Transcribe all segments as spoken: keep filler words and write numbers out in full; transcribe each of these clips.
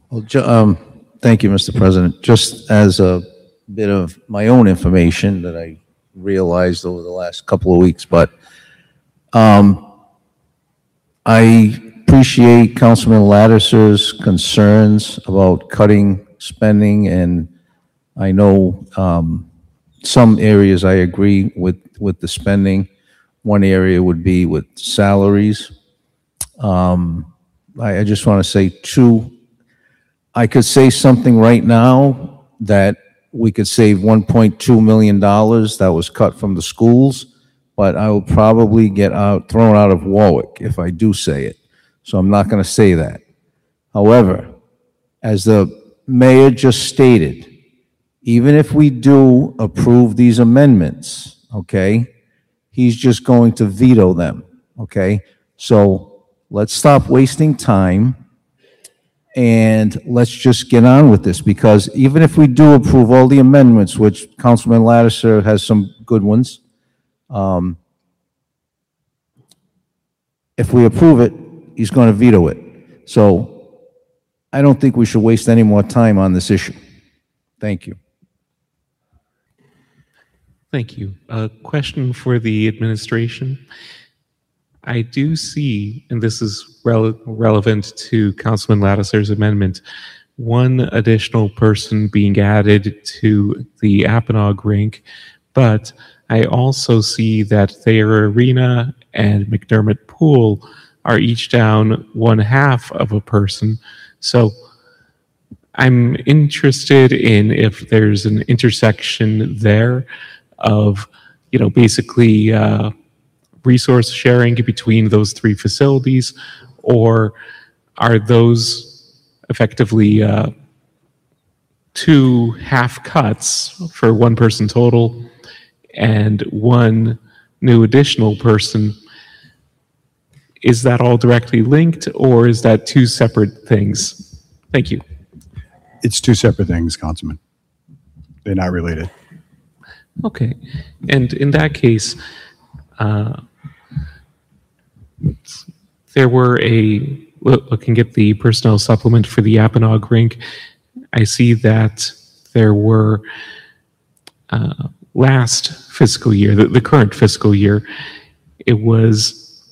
Well, ju- um, thank you, Mister President. Just as a bit of my own information that I realized over the last couple of weeks, but um, I appreciate Councilman Lattiser's concerns about cutting spending, and I know um, some areas I agree with, with the spending. One area would be with salaries. Um, I, I just want to say two I could say something right now that we could save one point two million dollars that was cut from the schools, but I will probably get out, thrown out of Warwick if I do say it. So I'm not going to say that. However, as the mayor just stated, even if we do approve these amendments, okay, he's just going to veto them, okay? So let's stop wasting time and let's just get on with this, because even if we do approve all the amendments, which Councilman Lattiser has some good ones, um, if we approve it, he's going to veto it. So I don't think we should waste any more time on this issue. Thank you. Thank you. A question for the administration. I do see, and this is rele relevant to Councilman Lattiser's amendment, one additional person being added to the Apponaug rink, but I also see that Thayer Arena and McDermott Pool are each down one half of a person. So I'm interested in if there's an intersection there of, you know, basically uh, resource sharing between those three facilities, or are those effectively uh, two half cuts for one person total and one new additional person? Is that all directly linked, or is that two separate things? Thank you. It's two separate things, Councilman. They're not related. Okay. And in that case, uh, there were a, looking at the personnel supplement for the Apponaug rink, I see that there were uh, last fiscal year, the, the current fiscal year, it was,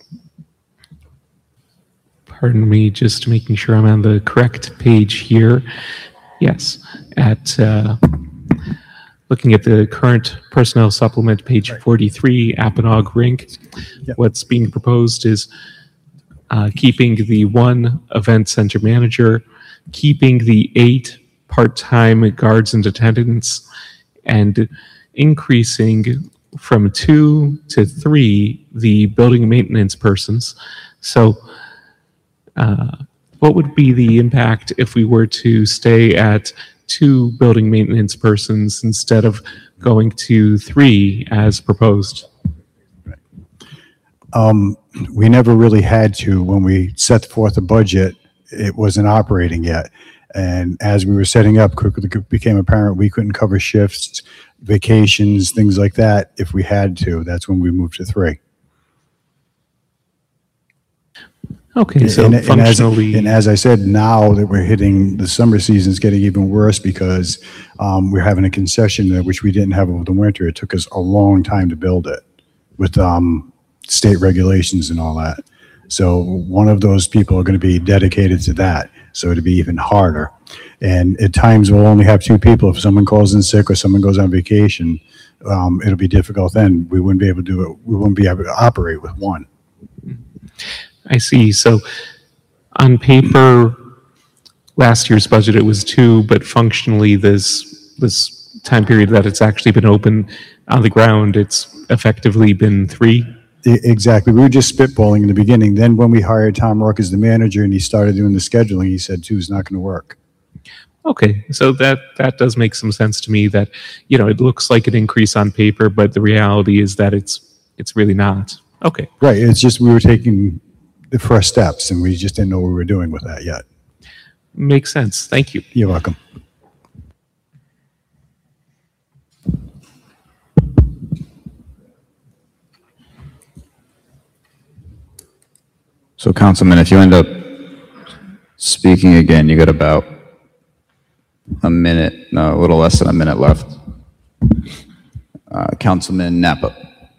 pardon me, just making sure I'm on the correct page here. Yes, at uh, looking at the current personnel supplement, page forty-three, Apponaug rink, yep. What's being proposed is uh, keeping the one event center manager, keeping the eight part-time guards and attendants, and increasing from two to three the building maintenance persons. So uh, what would be the impact if we were to stay at two building maintenance persons instead of going to three as proposed? Right. Um, we never really had to. When we set forth a budget, it wasn't operating yet. And as we were setting up, quickly became apparent we couldn't cover shifts, vacations, things like that if we had to. That's when we moved to three. Okay, so and, and, functionally... as, and as I said, now that we're hitting the summer season, it's getting even worse because um, we're having a concession there, which we didn't have over the winter. It took us a long time to build it with um, state regulations and all that. So one of those people are going to be dedicated to that. So it'll be even harder. And at times we'll only have two people. If someone calls in sick or someone goes on vacation, um, it'll be difficult then. We wouldn't be able to do it. We wouldn't be able to operate with one. I see. So on paper, last year's budget, it was two, but functionally this, this time period that it's actually been open on the ground, it's effectively been three. Exactly. We were just spitballing in the beginning. Then when we hired Tom Rourke as the manager and he started doing the scheduling, he said two is not going to work. Okay, so that that does make some sense to me. That, you know, it looks like an increase on paper, but the reality is that it's it's really not. Okay. Right. It's just we were taking the first steps and we just didn't know what we were doing with that yet. Makes sense. Thank you. You're welcome. So, Councilman, if you end up speaking again, you got about A minute, no, a little less than a minute left. Uh, Councilman Napa.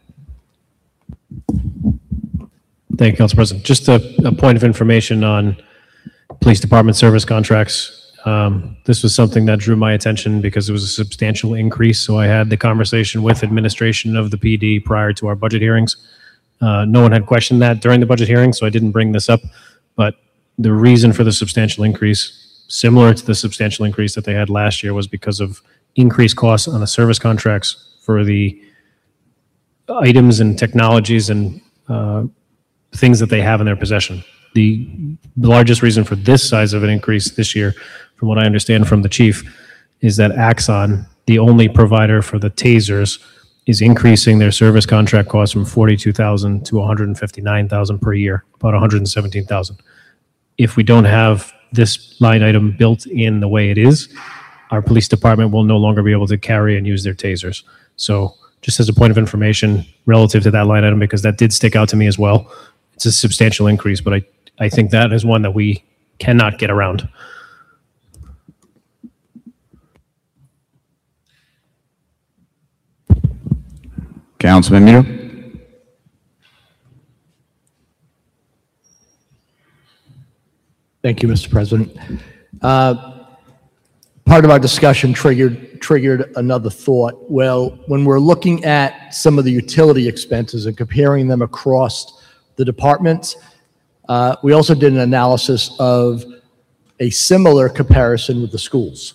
Thank you, Council President. Just a, a point of information on police department service contracts. Um, this was something that drew my attention because it was a substantial increase. So I had the conversation with administration of the P D prior to our budget hearings. Uh, no one had questioned that during the budget hearing, so I didn't bring this up. But the reason for the substantial increase, similar to the substantial increase that they had last year, was because of increased costs on the service contracts for the items and technologies and uh, things that they have in their possession. The largest reason for this size of an increase this year, from what I understand from the chief, is that Axon, the only provider for the tasers, is increasing their service contract costs from forty-two thousand dollars to one hundred fifty-nine thousand dollars per year, about one hundred seventeen thousand dollars. If we don't have this line item built in the way it is, our police department will no longer be able to carry and use their tasers. So just as a point of information relative to that line item, because that did stick out to me as well, it's a substantial increase, but I, I think that is one that we cannot get around. Councilman Mito. Thank you, Mister President. Uh, part of our discussion triggered triggered another thought. Well, when we're looking at some of the utility expenses and comparing them across the departments, uh, we also did an analysis of a similar comparison with the schools.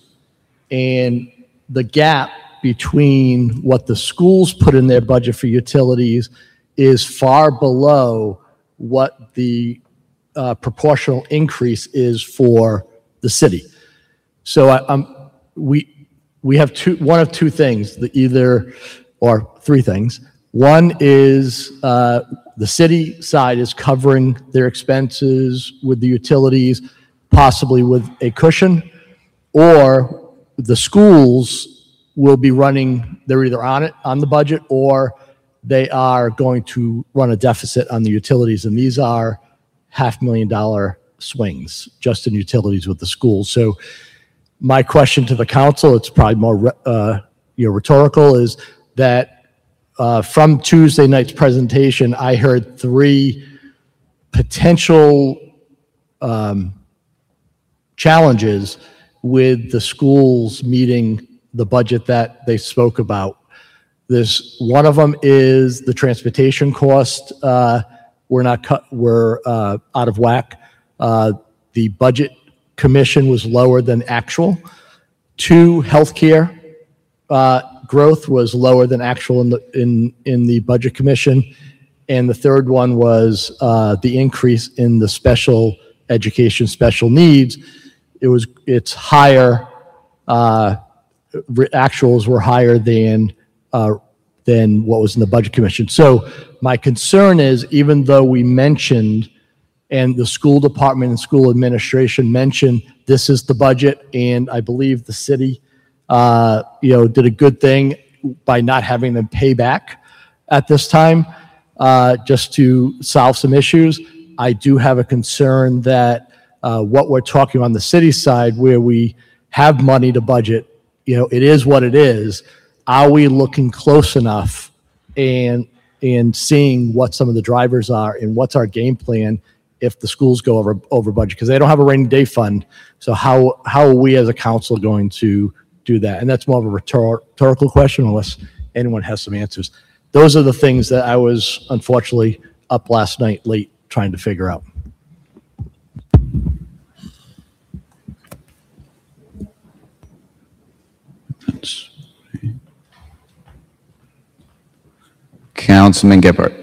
And the gap between what the schools put in their budget for utilities is far below what the uh, proportional increase is for the city. So I, um, we we have two one of two things, the either or three things. One is uh, the city side is covering their expenses with the utilities, possibly with a cushion, or the schools will be running, they're either on it, on the budget, or they are going to run a deficit on the utilities. And these are half million dollar swings just in utilities with the schools. So my question to the council, it's probably more uh, you know, rhetorical, is that uh, from Tuesday night's presentation, I heard three potential um, challenges with the schools meeting the budget that they spoke about. This one of them is the transportation cost. Uh, we're not cut. We're uh, out of whack. Uh, the budget commission was lower than actual. Two, healthcare uh, growth was lower than actual in the in in the budget commission, and the third one was uh, the increase in the special education special needs. It was it's higher. Uh, actuals were higher than uh, than what was in the budget commission. So my concern is, even though we mentioned, and the school department and school administration mentioned, this is the budget, and I believe the city, uh, you know, did a good thing by not having them pay back at this time, uh, just to solve some issues. I do have a concern that uh, what we're talking on the city side, where we have money to budget, you know, it is what it is. Are we looking close enough and and seeing what some of the drivers are and what's our game plan if the schools go over over budget? Because they don't have a rainy day fund. So how how are we as a council going to do that? And that's more of a rhetor- rhetorical question, unless anyone has some answers. Those are the things that I was unfortunately up last night late trying to figure out. Councilman Gephardt.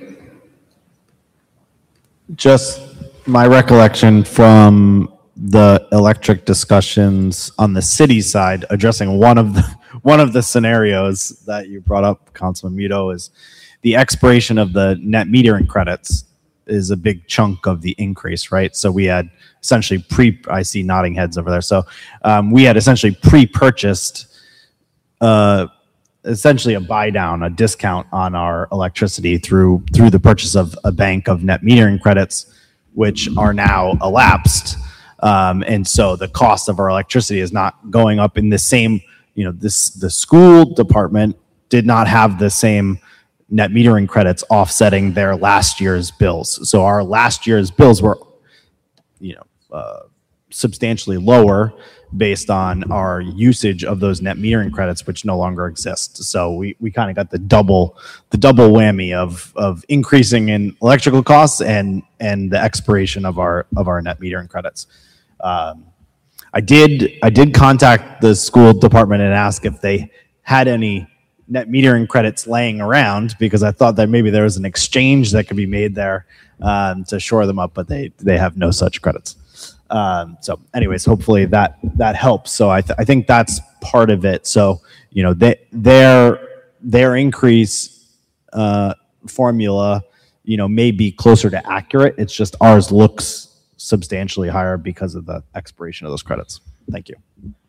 Just my recollection from the electric discussions on the city side, addressing one of the one of the scenarios that you brought up, Councilman Mito, is the expiration of the net metering credits is a big chunk of the increase, right? So we had essentially pre, I see nodding heads over there. So um, we had essentially pre-purchased uh, essentially a buy down, a discount on our electricity through through the purchase of a bank of net metering credits, which are now elapsed. Um, and so the cost of our electricity is not going up in the same, you know, this, the school department did not have the same net metering credits offsetting their last year's bills. So our last year's bills were, you know, uh, substantially lower based on our usage of those net metering credits, which no longer exist. So we, we kind of got the double the double whammy of of increasing in electrical costs and and the expiration of our of our net metering credits. Um, I did I did contact the school department and ask if they had any net metering credits laying around, because I thought that maybe there was an exchange that could be made there um, to shore them up, but they they have no such credits. Um, so anyways, hopefully that, that helps. So I, th I think that's part of it. So, you know, they, their, their increase, uh, formula, you know, may be closer to accurate. It's just ours looks substantially higher because of the expiration of those credits. Thank you.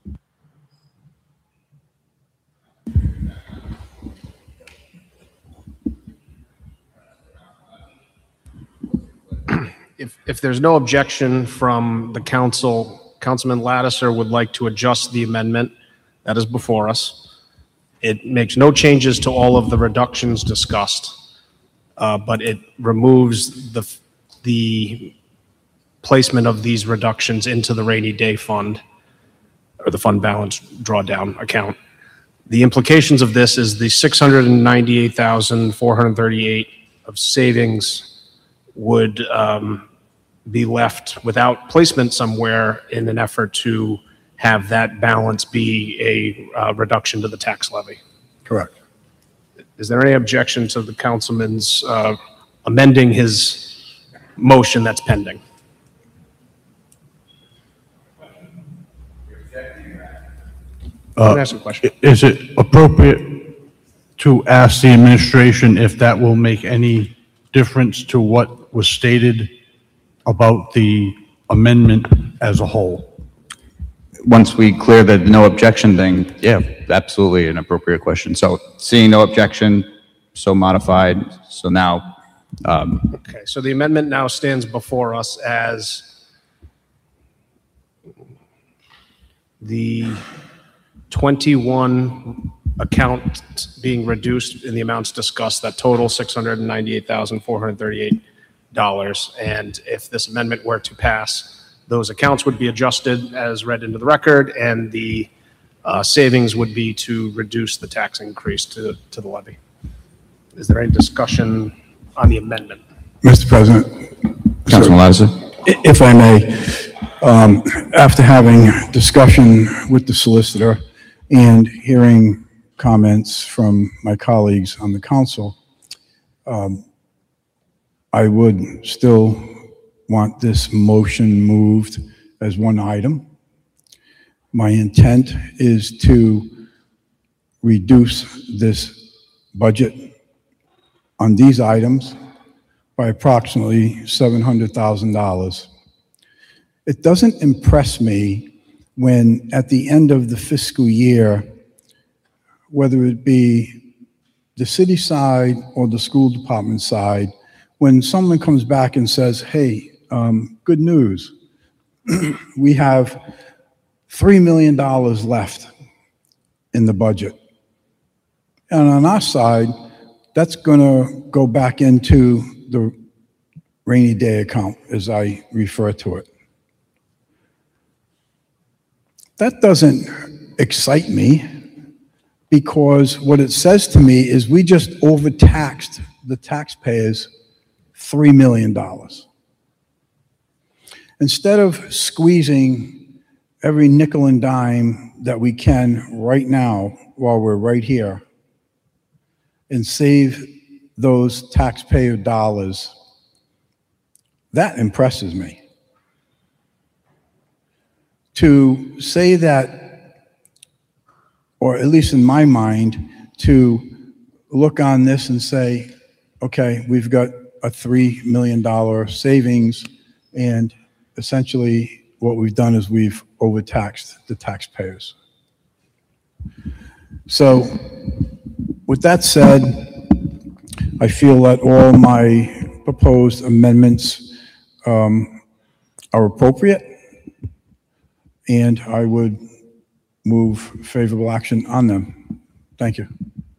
If, if there's no objection from the council, Councilman Lattiser would like to adjust the amendment that is before us. It makes no changes to all of the reductions discussed, uh, but it removes the, the placement of these reductions into the rainy day fund, or the fund balance drawdown account. The implications of this is the six hundred ninety-eight thousand four hundred thirty-eight of savings would um, be left without placement somewhere in an effort to have that balance be a uh, reduction to the tax levy. Correct. Is there any objection to the councilman's uh, amending his motion that's pending? Uh, ask a question. Is it appropriate to ask the administration if that will make any difference to what was stated about the amendment as a whole? Once we clear the no objection thing, yeah, absolutely an appropriate question. So seeing no objection, so modified, so now. Um, Okay, so the amendment now stands before us as the twenty-one account being reduced in the amounts discussed, that total six hundred ninety-eight thousand four hundred thirty-eight dollars. And if this amendment were to pass, those accounts would be adjusted as read into the record, and the uh, savings would be to reduce the tax increase to, to the levy. Is there any discussion on the amendment? Mister President, Councilman Lattiser. i- if I may, um, after having discussion with the solicitor and hearing comments from my colleagues on the council, um, I would still want this motion moved as one item. My intent is to reduce this budget on these items by approximately seven hundred thousand dollars. It doesn't impress me when at the end of the fiscal year, whether it be the city side or the school department side, when someone comes back and says, hey, um, good news, we have three million dollars left in the budget. And on our side, that's going to go back into the rainy day account, as I refer to it. That doesn't excite me, because what it says to me is we just overtaxed the taxpayers three million dollars. Instead of squeezing every nickel and dime that we can right now while we're right here and save those taxpayer dollars, that impresses me. To say that, or at least in my mind, to look on this and say, okay, we've got a three million dollars savings, and essentially what we've done is we've overtaxed the taxpayers. So with that said, I feel that all my proposed amendments um, are appropriate, and I would move favorable action on them. Thank you.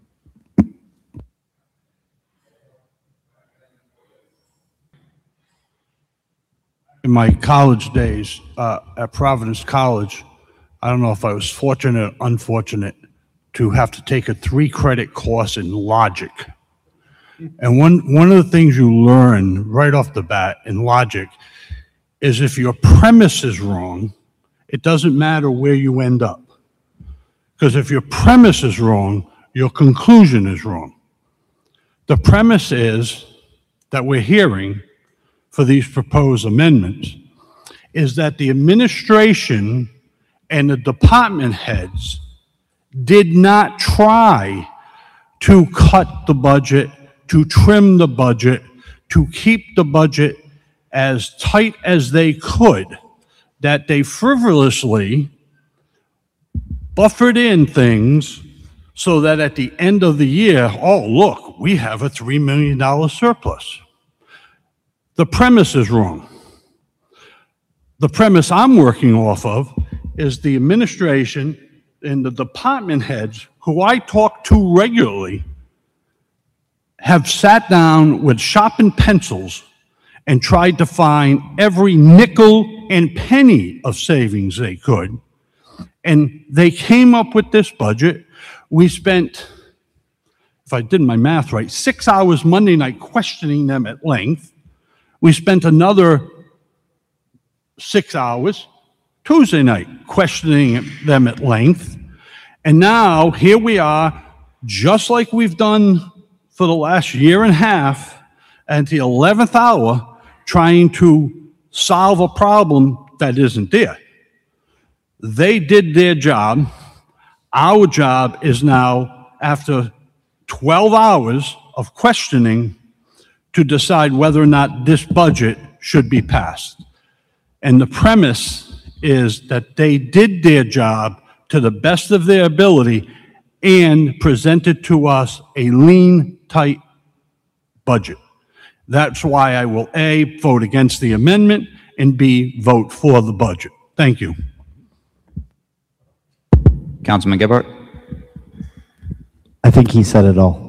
In my college days uh, at Providence College, I don't know if I was fortunate or unfortunate to have to take a three-credit course in logic. And one, one of the things you learn right off the bat in logic is if your premise is wrong, it doesn't matter where you end up. Because if your premise is wrong, your conclusion is wrong. The premise is that we're hearing for these proposed amendments is that the administration and the department heads did not try to cut the budget, to trim the budget, to keep the budget as tight as they could, that they frivolously buffered in things so that at the end of the year, oh, look, we have a three million dollars surplus. The premise is wrong. The premise I'm working off of is the administration and the department heads, who I talk to regularly, have sat down with sharpened pencils and tried to find every nickel and penny of savings they could. And they came up with this budget. We spent, if I did my math right, six hours Monday night questioning them at length. We spent another six hours Tuesday night questioning them at length. And now here we are, just like we've done for the last year and a half, at the eleventh hour, trying to solve a problem that isn't there. They did their job. Our job is now, after twelve hours of questioning, to decide whether or not this budget should be passed. And the premise is that they did their job to the best of their ability and presented to us a lean, tight budget. That's why I will A, vote against the amendment, and B, vote for the budget. Thank you. Councilman Gebhardt? I think he said it all.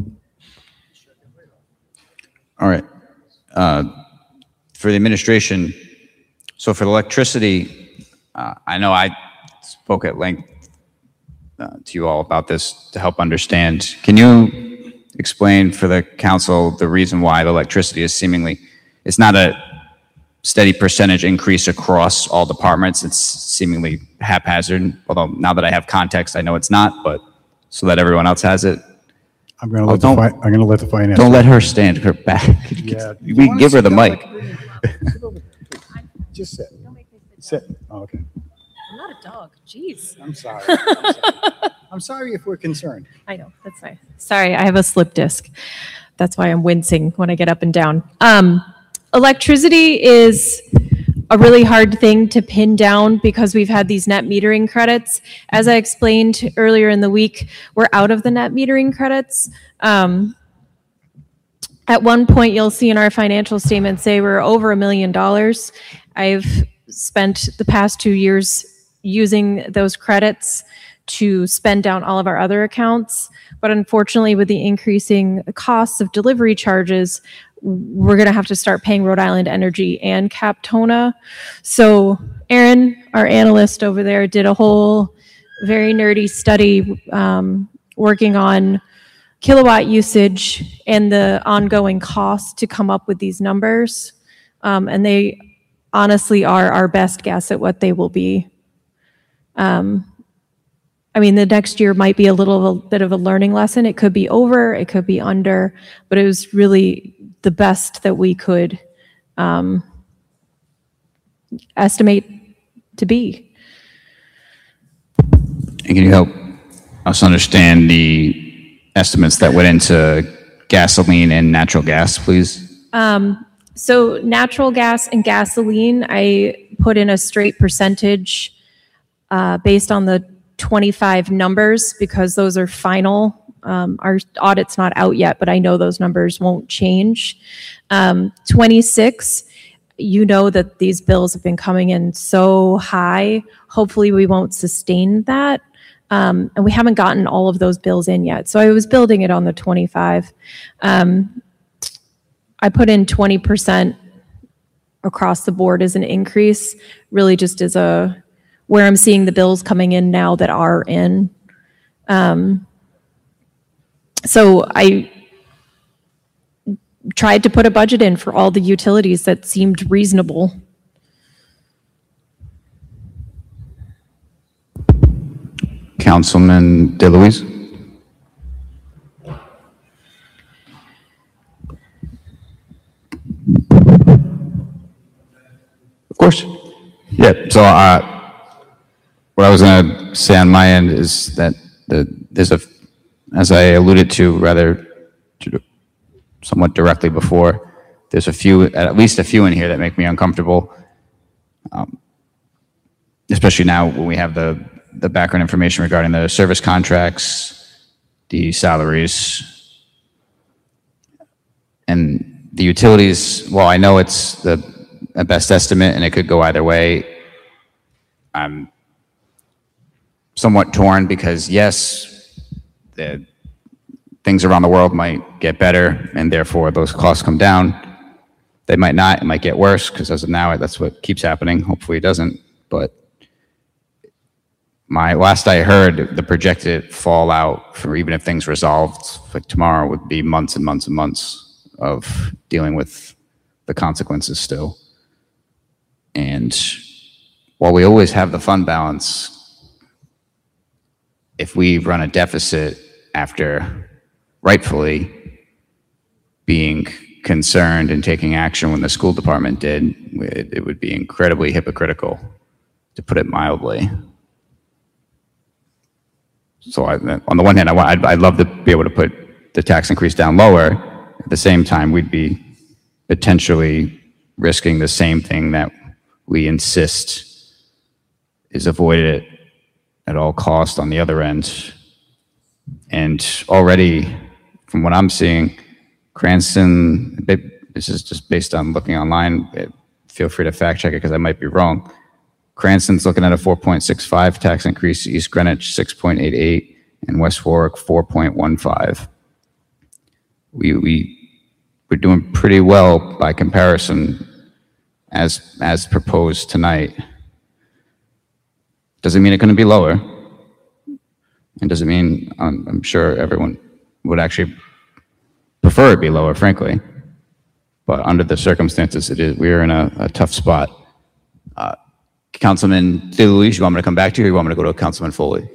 All right. Uh, for the administration, so for the electricity, uh, I know I spoke at length uh, to you all about this to help understand. Can you explain for the council the reason why the electricity is seemingly, it's not a steady percentage increase across all departments, it's seemingly haphazard, although now that I have context, I know it's not, but so that everyone else has it. I'm going to Oh, let the, don't- fi- I'm going to let the finance. Don't let her stand her back. Yeah. We can give her the mic. Just sit. Sit. Oh, okay. I'm not a dog. Jeez. I'm sorry. I'm sorry. I'm sorry if we're concerned. I know. That's fine. Sorry, I have a slip disc. That's why I'm wincing when I get up and down. Um, electricity is a really hard thing to pin down because we've had these net metering credits. As I explained earlier in the week, we're out of the net metering credits. Um, at one point, you'll see in our financial statement say we're over a million dollars. I've spent the past two years using those credits to spend down all of our other accounts. But unfortunately, with the increasing costs of delivery charges, we're going to have to start paying Rhode Island Energy and Captona. So Aaron, our analyst over there, did a whole very nerdy study um, working on kilowatt usage and the ongoing cost to come up with these numbers. Um, and they honestly are our best guess at what they will be. Um, I mean, the next year might be a little bit of a learning lesson. It could be over, it could be under, but it was really the best that we could um, estimate to be. And can you help us understand the estimates that went into gasoline and natural gas, please? Um, so natural gas and gasoline, I put in a straight percentage uh, based on the twenty-five numbers because those are final. Um, our audit's not out yet, but I know those numbers won't change. Um, twenty-six, you know that these bills have been coming in so high. Hopefully we won't sustain that. Um, and we haven't gotten all of those bills in yet. So I was building it on the twenty-five. Um, I put in twenty percent across the board as an increase, really just as a, where I'm seeing the bills coming in now that are in. Um, so I tried to put a budget in for all the utilities that seemed reasonable. Councilman DeLuise? Of course. Yeah, so uh, what I was going to say on my end is that the, there's a, as I alluded to rather somewhat directly before, there's a few, at least a few in here that make me uncomfortable, um, especially now when we have the, the background information regarding the service contracts, the salaries, and the utilities. Well, I know it's the a best estimate and it could go either way. I'm somewhat torn because yes, the things around the world might get better and therefore those costs come down. They might not, it might get worse because as of now, that's what keeps happening. Hopefully it doesn't, but my last I heard, the projected fallout for even if things resolved like tomorrow would be months and months and months of dealing with the consequences still. And while we always have the fund balance, if we run a deficit after rightfully being concerned and taking action when the school department did, it, it would be incredibly hypocritical, to put it mildly. So I, on the one hand, I want, I'd, I'd love to be able to put the tax increase down lower. At the same time, we'd be potentially risking the same thing that we insist is avoided at all cost on the other end. And already, from what I'm seeing, Cranston, this is just based on looking online, feel free to fact check it because I might be wrong. Cranston's looking at a four point six five tax increase, East Greenwich six point eight eight, and West Warwick four point one five. We, we, we're doing pretty well by comparison as, as proposed tonight. Doesn't mean it's going to be lower. And doesn't mean, um, I'm sure everyone would actually prefer it be lower, frankly. But under the circumstances, it is, we're in a, a tough spot. Uh, Councilman DeLuise, you want me to come back to you or you want me to go to Councilman Foley?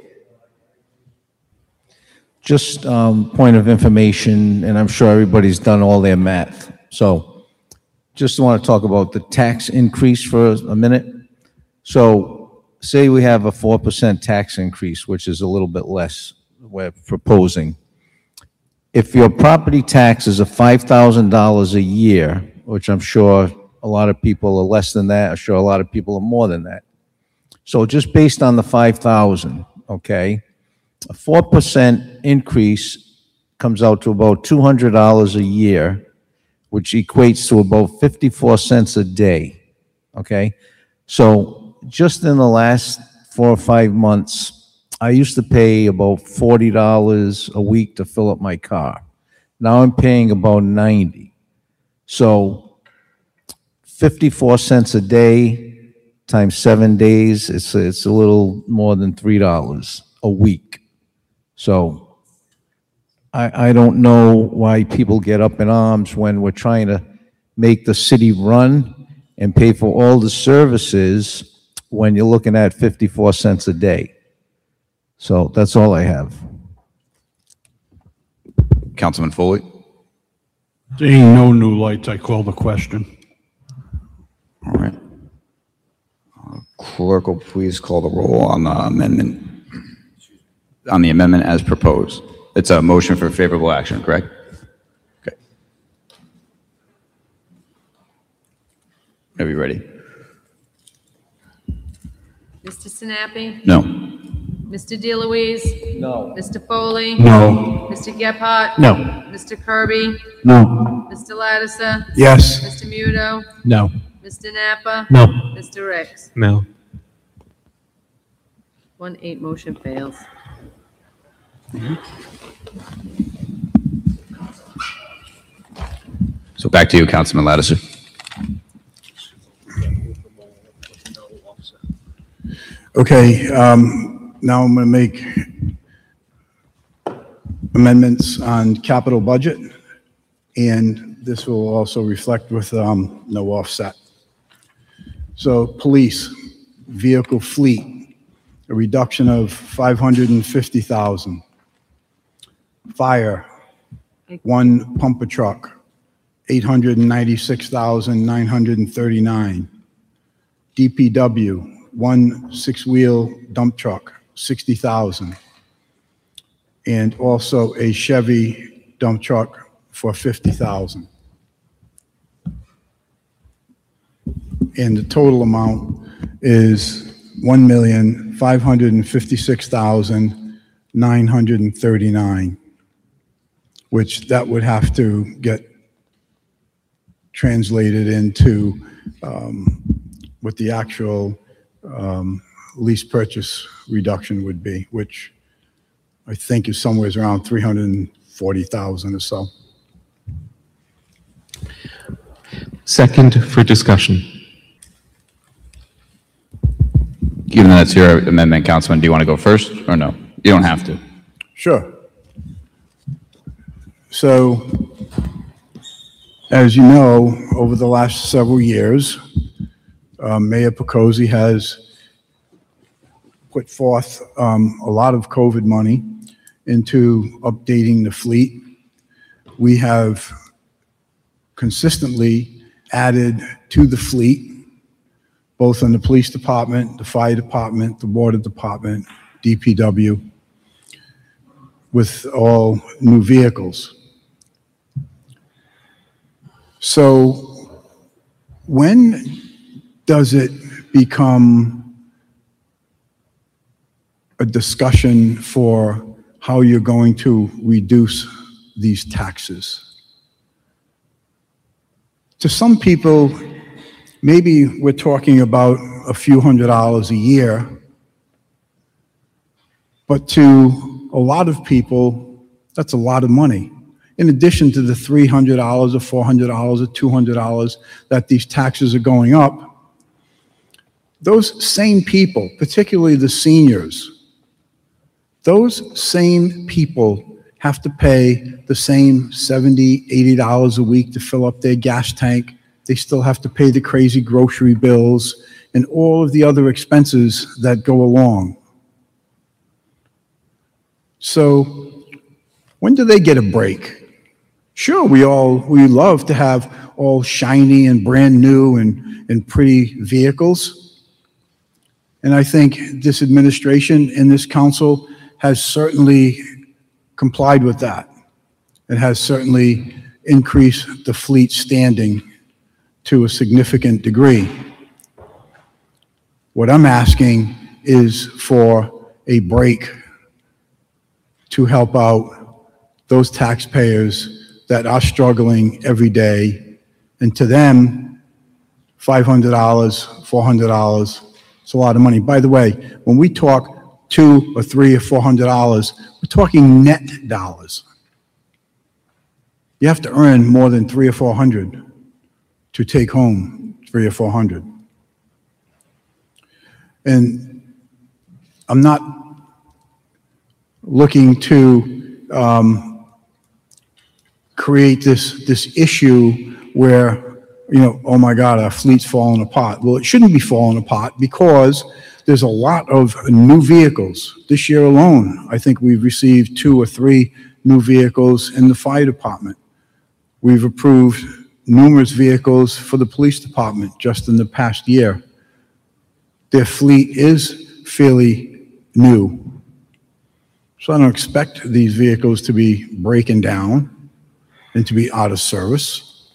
Just um, point of information, and I'm sure everybody's done all their math. So just want to talk about the tax increase for a minute. So say we have a four percent tax increase, which is a little bit less we're proposing. If your property taxes are five thousand dollars a year, which I'm sure a lot of people are less than that, I'm sure a lot of people are more than that. So just based on the five thousand, okay, a four percent increase comes out to about two hundred dollars a year, which equates to about fifty-four cents a day, okay? So just in the last four or five months, I used to pay about forty dollars a week to fill up my car. Now I'm paying about ninety. So fifty-four cents a day times seven days, it's, it's a little more than three dollars a week. So I, I don't know why people get up in arms when we're trying to make the city run and pay for all the services when you're looking at fifty-four cents a day. So that's all I have. Councilman Foley? Seeing no new lights, I call the question. All right. Uh, Clerk will please call the roll on the amendment, on the amendment as proposed. It's a motion for favorable action, correct? Okay. Are we ready? Mister Sinapi? No. Mister DeLuise? No. Mister Foley? No. Mister Gephardt? No. Mister Kirby? No. Mister Lattiser? Yes. Mister Muto? No. Mister Napa? No. Mister Ricks? No. One, eight, motion fails. So back to you, Councilman Lattiser. Okay, um, now I'm going to make amendments on capital budget, and this will also reflect with um, no offset. So police, vehicle fleet, a reduction of five hundred fifty thousand. Fire, one pumper truck, eight hundred ninety-six thousand nine hundred thirty-nine. D P W, one six-wheel dump truck, sixty thousand. And also a Chevy dump truck for fifty thousand. And the total amount is one million five hundred fifty-six thousand nine hundred thirty-nine, which that would have to get translated into um, what the actual um, lease purchase reduction would be, which I think is somewhere around three hundred forty thousand or so. Second for discussion. Given that it's your amendment, Councilman, do you want to go first or no? You don't have to. Sure. So, as you know, over the last several years, uh, Mayor Picozzi has put forth um, a lot of COVID money into updating the fleet. We have consistently added to the fleet, both in the police department, the fire department, the water department, D P W, with all new vehicles. So when does it become a discussion for how you're going to reduce these taxes? To some people, maybe we're talking about a few hundred dollars a year, but to a lot of people, that's a lot of money. In addition to the three hundred dollars or four hundred dollars or two hundred dollars that these taxes are going up, those same people, particularly the seniors, those same people have to pay the same seventy, eighty dollars a week to fill up their gas tank. They still have to pay the crazy grocery bills and all of the other expenses that go along. So when do they get a break? Sure, we all, we love to have all shiny and brand new and, and pretty vehicles. And I think this administration and this council has certainly complied with that. It has certainly increased the fleet standing to a significant degree. What I'm asking is for a break to help out those taxpayers that are struggling every day. And to them, five hundred dollars, four hundred dollars, it's a lot of money. By the way, when we talk two or three or four hundred dollars, we're talking net dollars. You have to earn more than three or four hundred to take home three or four hundred. And I'm not looking to um, create this, this issue where, you know, oh my God, our fleet's falling apart. Well, it shouldn't be falling apart because there's a lot of new vehicles. This year alone, I think we've received two or three new vehicles in the fire department. We've approved numerous vehicles for the police department just in the past year. Their fleet is fairly new. So I don't expect these vehicles to be breaking down and to be out of service.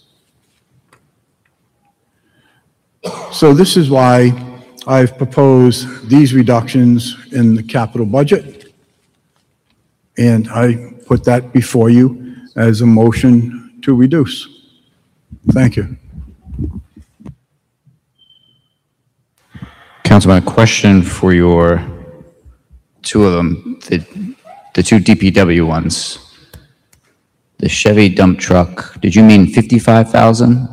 So this is why I've proposed these reductions in the capital budget. And I put that before you as a motion to reduce. Thank you. Councilman, a question for your two of them, the, the two D P W ones. The Chevy dump truck, did you mean fifty-five thousand?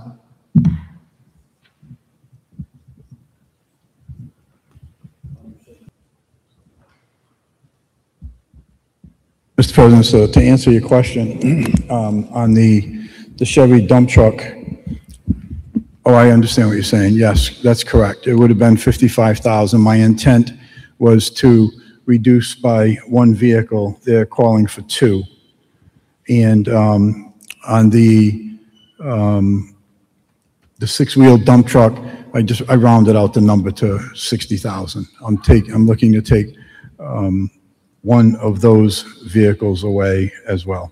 Mister President, so to answer your question, um, on the, the Chevy dump truck, oh, I understand what you're saying. Yes, that's correct. It would have been fifty-five thousand. My intent was to reduce by one vehicle. They're calling for two. And um, on the, um, the six-wheel dump truck, I just, I rounded out the number to sixty thousand. I'm take, I'm looking to take um, one of those vehicles away as well.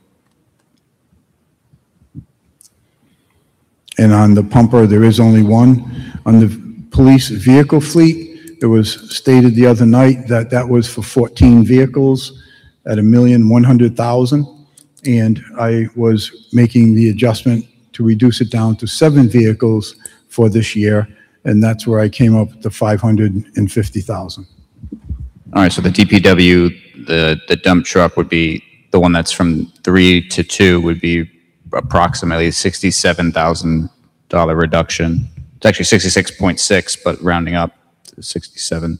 And on the pumper, there is only one. On the police vehicle fleet, it was stated the other night that that was for fourteen vehicles at a million one hundred thousand. And I was making the adjustment to reduce it down to seven vehicles for this year. And that's where I came up with the five hundred fifty thousand. All right, so the D P W, the, the dump truck would be, the one that's from three to two would be approximately sixty-seven thousand dollars reduction. It's actually sixty-six point six, but rounding up to sixty-seven.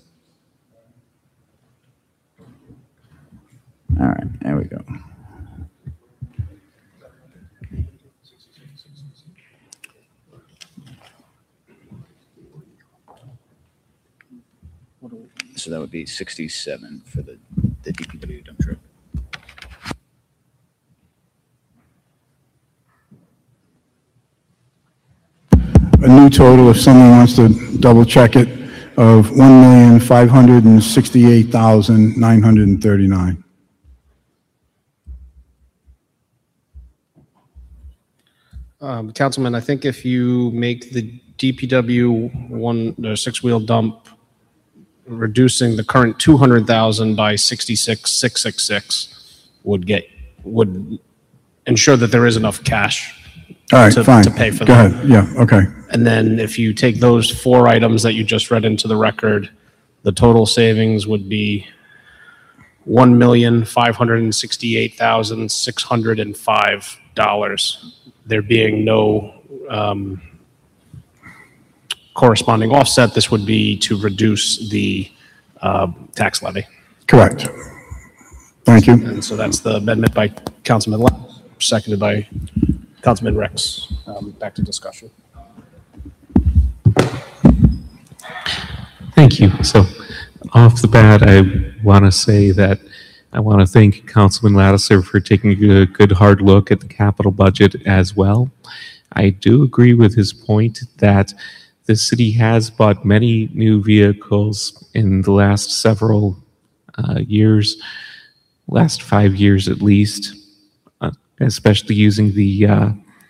All right, there we go. So that would be sixty-seven for the, the D P W dump truck. A new total, if someone wants to double check it, of one million five hundred sixty-eight thousand nine hundred thirty-nine. Um, Councilman, I think if you make the D P W one, the six-wheel dump, reducing the current two hundred thousand by sixty-six six sixty-six would get, would ensure that there is enough cash All right, to, fine. to pay for Go that. ahead. Yeah, okay. And then if you take those four items that you just read into the record, the total savings would be one million five hundred sixty-eight thousand six hundred five dollars. There being no um, corresponding offset, this would be to reduce the uh, tax levy. Correct. Thank you. And so that's the amendment by Councilman Lett, seconded by Councilman Rex. Um, back to discussion. Thank you. So off the bat, I want to say that I want to thank Councilman Lattiser for taking a good hard look at the capital budget as well. I do agree with his point that the city has bought many new vehicles in the last several uh, years, last five years at least, uh, especially using the uh,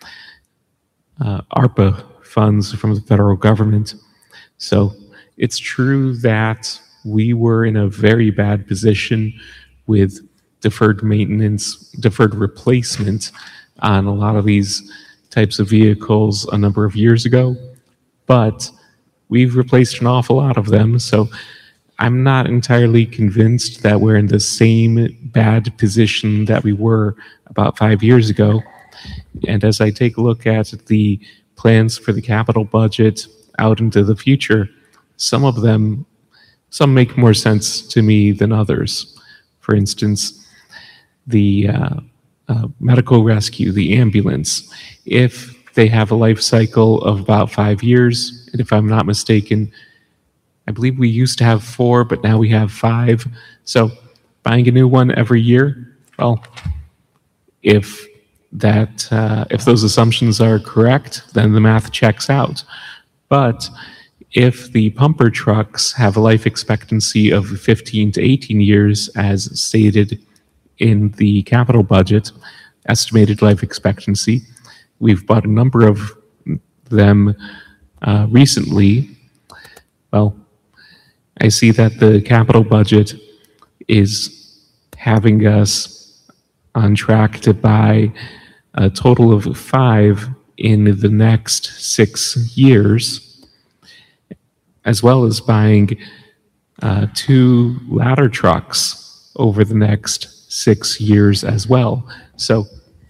uh, ARPA funds from the federal government. So it's true that we were in a very bad position with deferred maintenance, deferred replacement on a lot of these types of vehicles a number of years ago, but we've replaced an awful lot of them. So I'm not entirely convinced that we're in the same bad position that we were about five years ago. And as I take a look at the plans for the capital budget out into the future, some of them, some make more sense to me than others. For instance, the uh, uh, medical rescue, the ambulance, if they have a life cycle of about five years, and if I'm not mistaken, I believe we used to have four, but now we have five. So buying a new one every year, well, if that, uh, if those assumptions are correct, then the math checks out. But if the pumper trucks have a life expectancy of fifteen to eighteen years, as stated in the capital budget, estimated life expectancy, we've bought a number of them uh, recently. Well, I see that the capital budget is having us on track to buy a total of five in the next six years. as well as buying uh, two ladder trucks over the next six years as well. So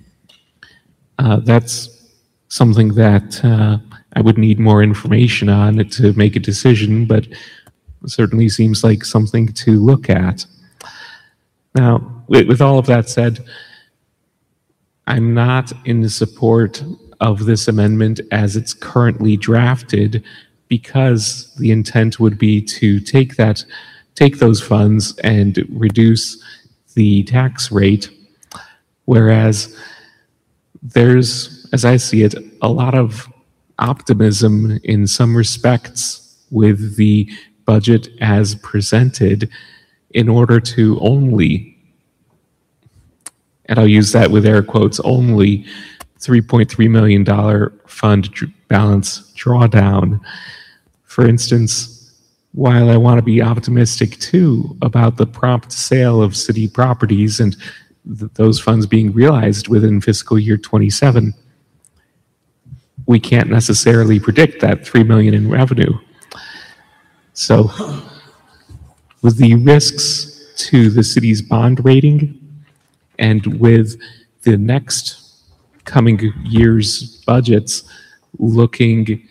uh, that's something that uh, I would need more information on to make a decision, but certainly seems like something to look at. Now, with, with all of that said, I'm not in support of this amendment as it's currently drafted, because the intent would be to take that, take those funds and reduce the tax rate, whereas there's, as I see it, a lot of optimism in some respects with the budget as presented in order to only, and I'll use that with air quotes, only three point three million dollars fund balance drawdown. For instance, while I want to be optimistic too about the prompt sale of city properties and th those funds being realized within fiscal year twenty-seven, we can't necessarily predict that three million dollars in revenue. So with the risks to the city's bond rating and with the next coming year's budgets looking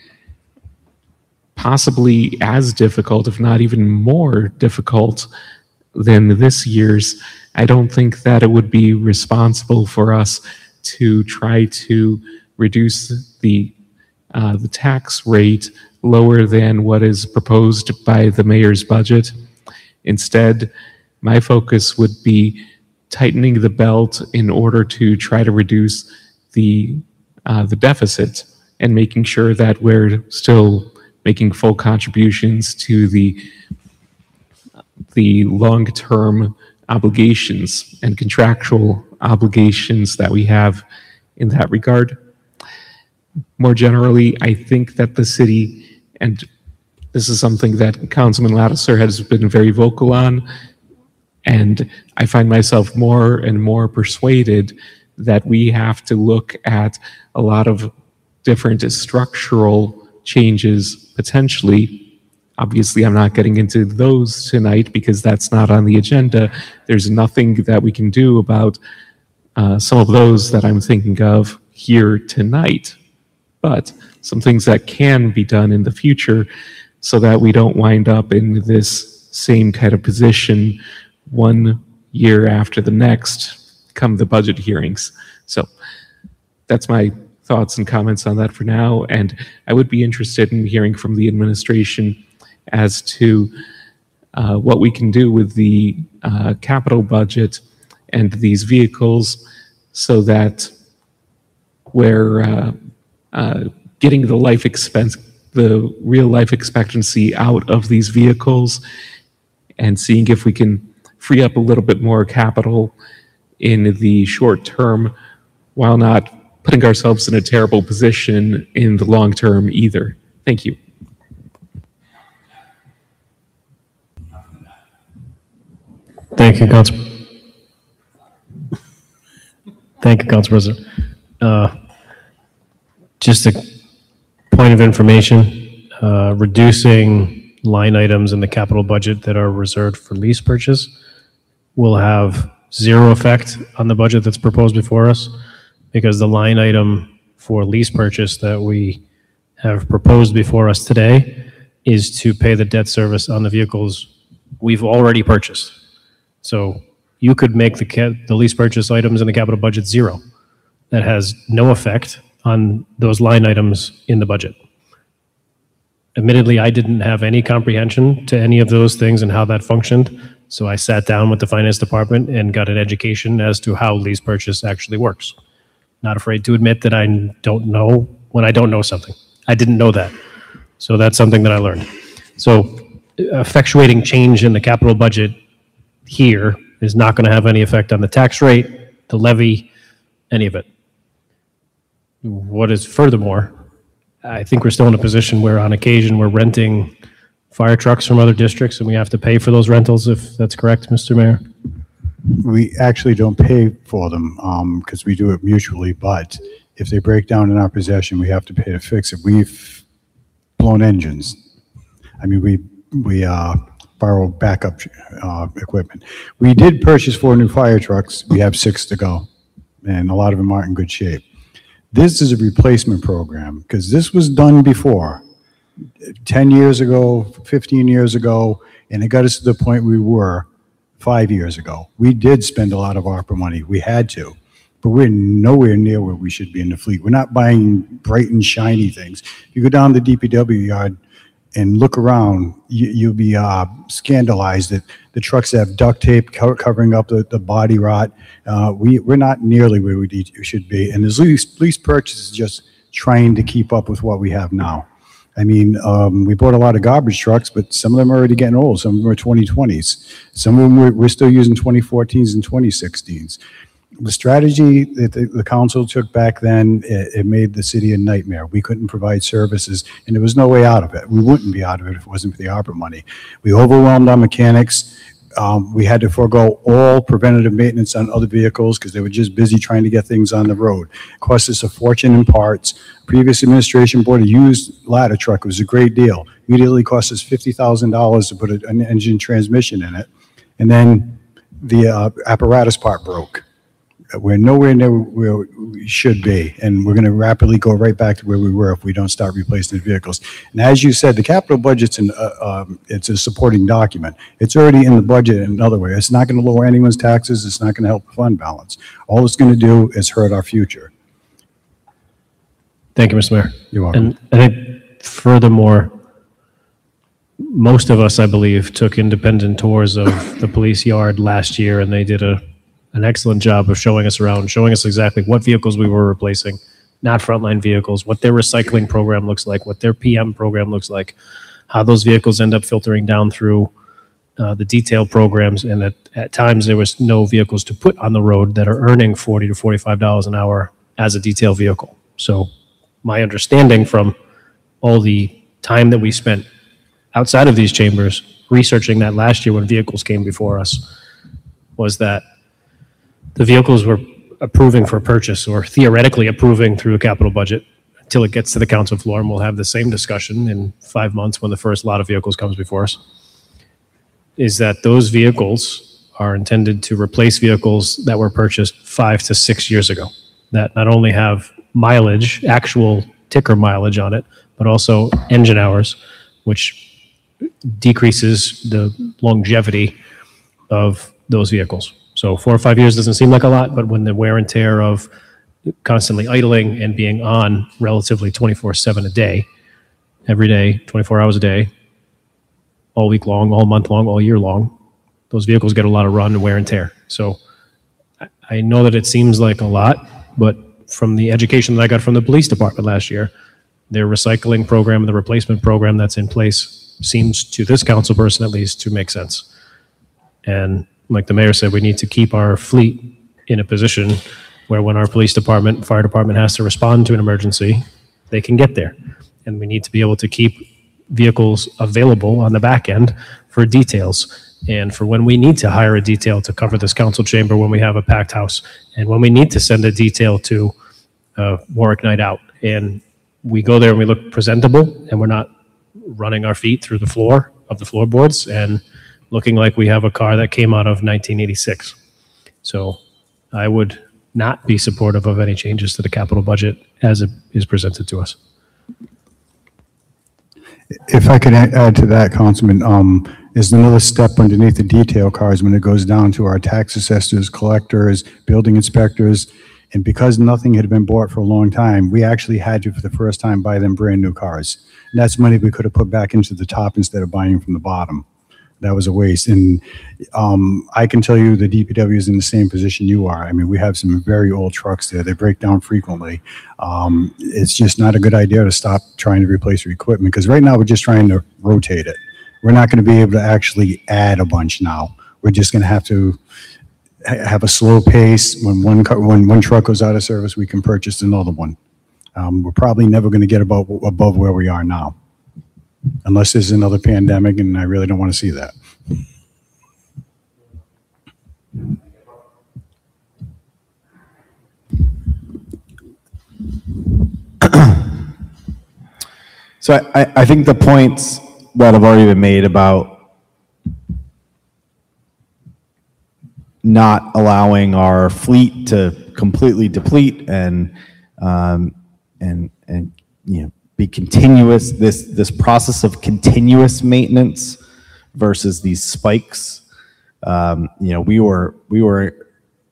possibly as difficult, if not even more difficult than this year's, I don't think that it would be responsible for us to try to reduce the uh, the tax rate lower than what is proposed by the mayor's budget. Instead, my focus would be tightening the belt in order to try to reduce the uh, the deficit and making sure that we're still making full contributions to the the long-term obligations and contractual obligations that we have in that regard. More generally, I think that the city, and this is something that Councilman Lattiser has been very vocal on, and I find myself more and more persuaded that we have to look at a lot of different structural changes potentially. Obviously, I'm not getting into those tonight because that's not on the agenda. There's nothing that we can do about uh, some of those that I'm thinking of here tonight, but some things that can be done in the future so that we don't wind up in this same kind of position one year after the next come the budget hearings. So that's my thoughts and comments on that for now, and I would be interested in hearing from the administration as to uh, what we can do with the uh, capital budget and these vehicles so that we're uh, uh, getting the life expense, the real life expectancy out of these vehicles and seeing if we can free up a little bit more capital in the short term while not putting ourselves in a terrible position in the long term either. Thank you. Thank you, Council. Thank you, Council President. Uh, just a point of information, uh, reducing line items in the capital budget that are reserved for lease purchase will have zero effect on the budget that's proposed before us, because the line item for lease purchase that we have proposed before us today is to pay the debt service on the vehicles we've already purchased. So you could make the, ca the lease purchase items in the capital budget zero. That has no effect on those line items in the budget. Admittedly, I didn't have any comprehension to any of those things and how that functioned, so I sat down with the finance department and got an education as to how lease purchase actually works. Not afraid to admit that I don't know when I don't know something. I didn't know that. So that's something that I learned. So effectuating change in the capital budget here is not going to have any effect on the tax rate, the levy, any of it. What is furthermore, I think we're still in a position where on occasion we're renting fire trucks from other districts and we have to pay for those rentals, if that's correct, Mister Mayor? We actually don't pay for them because we do it mutually, but if they break down in our possession, we have to pay to fix it. We've blown engines. I mean, we, we uh, borrow backup uh, equipment. We did purchase four new fire trucks. We have six to go, and a lot of them aren't in good shape. This is a replacement program, because this was done before, ten years ago, fifteen years ago, and it got us to the point we were five years ago. We did spend a lot of ARPA money. We had to. But we're nowhere near where we should be in the fleet. We're not buying bright and shiny things. If you go down the D P W yard and look around, you, you'll be uh, scandalized that the trucks have duct tape co- covering up the, the body rot. Uh, we, we're not nearly where we, need, we should be. And this lease, lease purchase is just trying to keep up with what we have now. I mean, um, we bought a lot of garbage trucks, but some of them are already getting old. Some of them are twenty twenties. Some of them we're, we're still using twenty fourteens and twenty sixteens. The strategy that the, the council took back then, it, it made the city a nightmare. We couldn't provide services, and there was no way out of it. We wouldn't be out of it if it wasn't for the ARPA money. We overwhelmed our mechanics. Um, we had to forego all preventative maintenance on other vehicles because they were just busy trying to get things on the road. It cost us a fortune in parts. Previous administration bought a used ladder truck. It was a great deal. Immediately cost us fifty thousand dollars to put a, an engine transmission in it. And then the uh, apparatus part broke. We're nowhere near where we should be, and we're going to rapidly go right back to where we were if we don't start replacing the vehicles. And as you said, the capital budget's an, uh, um, it's a supporting document. It's already in the budget in another way. It's not going to lower anyone's taxes. It's not going to help the fund balance. All it's going to do is hurt our future. Thank you, Mister Mayor. You're welcome. And I think furthermore, most of us, I believe, took independent tours of the police yard last year, and they did a an excellent job of showing us around, showing us exactly what vehicles we were replacing, not frontline vehicles, what their recycling program looks like, what their P M program looks like, how those vehicles end up filtering down through uh, the detail programs, and that at times there was no vehicles to put on the road that are earning forty to forty-five dollars an hour as a detail vehicle. So my understanding from all the time that we spent outside of these chambers researching that last year when vehicles came before us was that the vehicles were approving for purchase or theoretically approving through a capital budget until it gets to the council floor, and we'll have the same discussion in five months when the first lot of vehicles comes before us, is that those vehicles are intended to replace vehicles that were purchased five to six years ago that not only have mileage, actual ticker mileage on it, but also engine hours, which decreases the longevity of those vehicles. So four or five years doesn't seem like a lot, but when the wear and tear of constantly idling and being on relatively twenty-four seven a day, every day, twenty-four hours a day, all week long, all month long, all year long, those vehicles get a lot of run and wear and tear. So I- I know that it seems like a lot, but from the education that I got from the police department last year, their recycling program and the replacement program that's in place seems, to this council person at least, to make sense. And like the mayor said, we need to keep our fleet in a position where when our police department, fire department has to respond to an emergency, they can get there. And we need to be able to keep vehicles available on the back end for details and for when we need to hire a detail to cover this council chamber when we have a packed house, and when we need to send a detail to uh, Warwick Night Out. And we go there and we look presentable, and we're not running our feet through the floor of the floorboards and looking like we have a car that came out of nineteen eighty-six. So I would not be supportive of any changes to the capital budget as it is presented to us. If I could add add to that, Councilman, um, is another step underneath the detail cars when it goes down to our tax assessors, collectors, building inspectors. And because nothing had been bought for a long time, we actually had to, for the first time, buy them brand new cars. And that's money we could have put back into the top instead of buying from the bottom. That was a waste. And um, I can tell you the D P W is in the same position you are. I mean, we have some very old trucks there. They break down frequently. Um, it's just not a good idea to stop trying to replace your equipment, because right now we're just trying to rotate it. We're not going to be able to actually add a bunch now. We're just going to have to ha- have a slow pace. When one, car, when one truck goes out of service, we can purchase another one. Um, we're probably never going to get above, above where we are now, unless there's another pandemic, and I really don't want to see that. So I, I think the points that have already been made about not allowing our fleet to completely deplete and um, and and you know be continuous. This this process of continuous maintenance versus these spikes. Um, you know, we were we were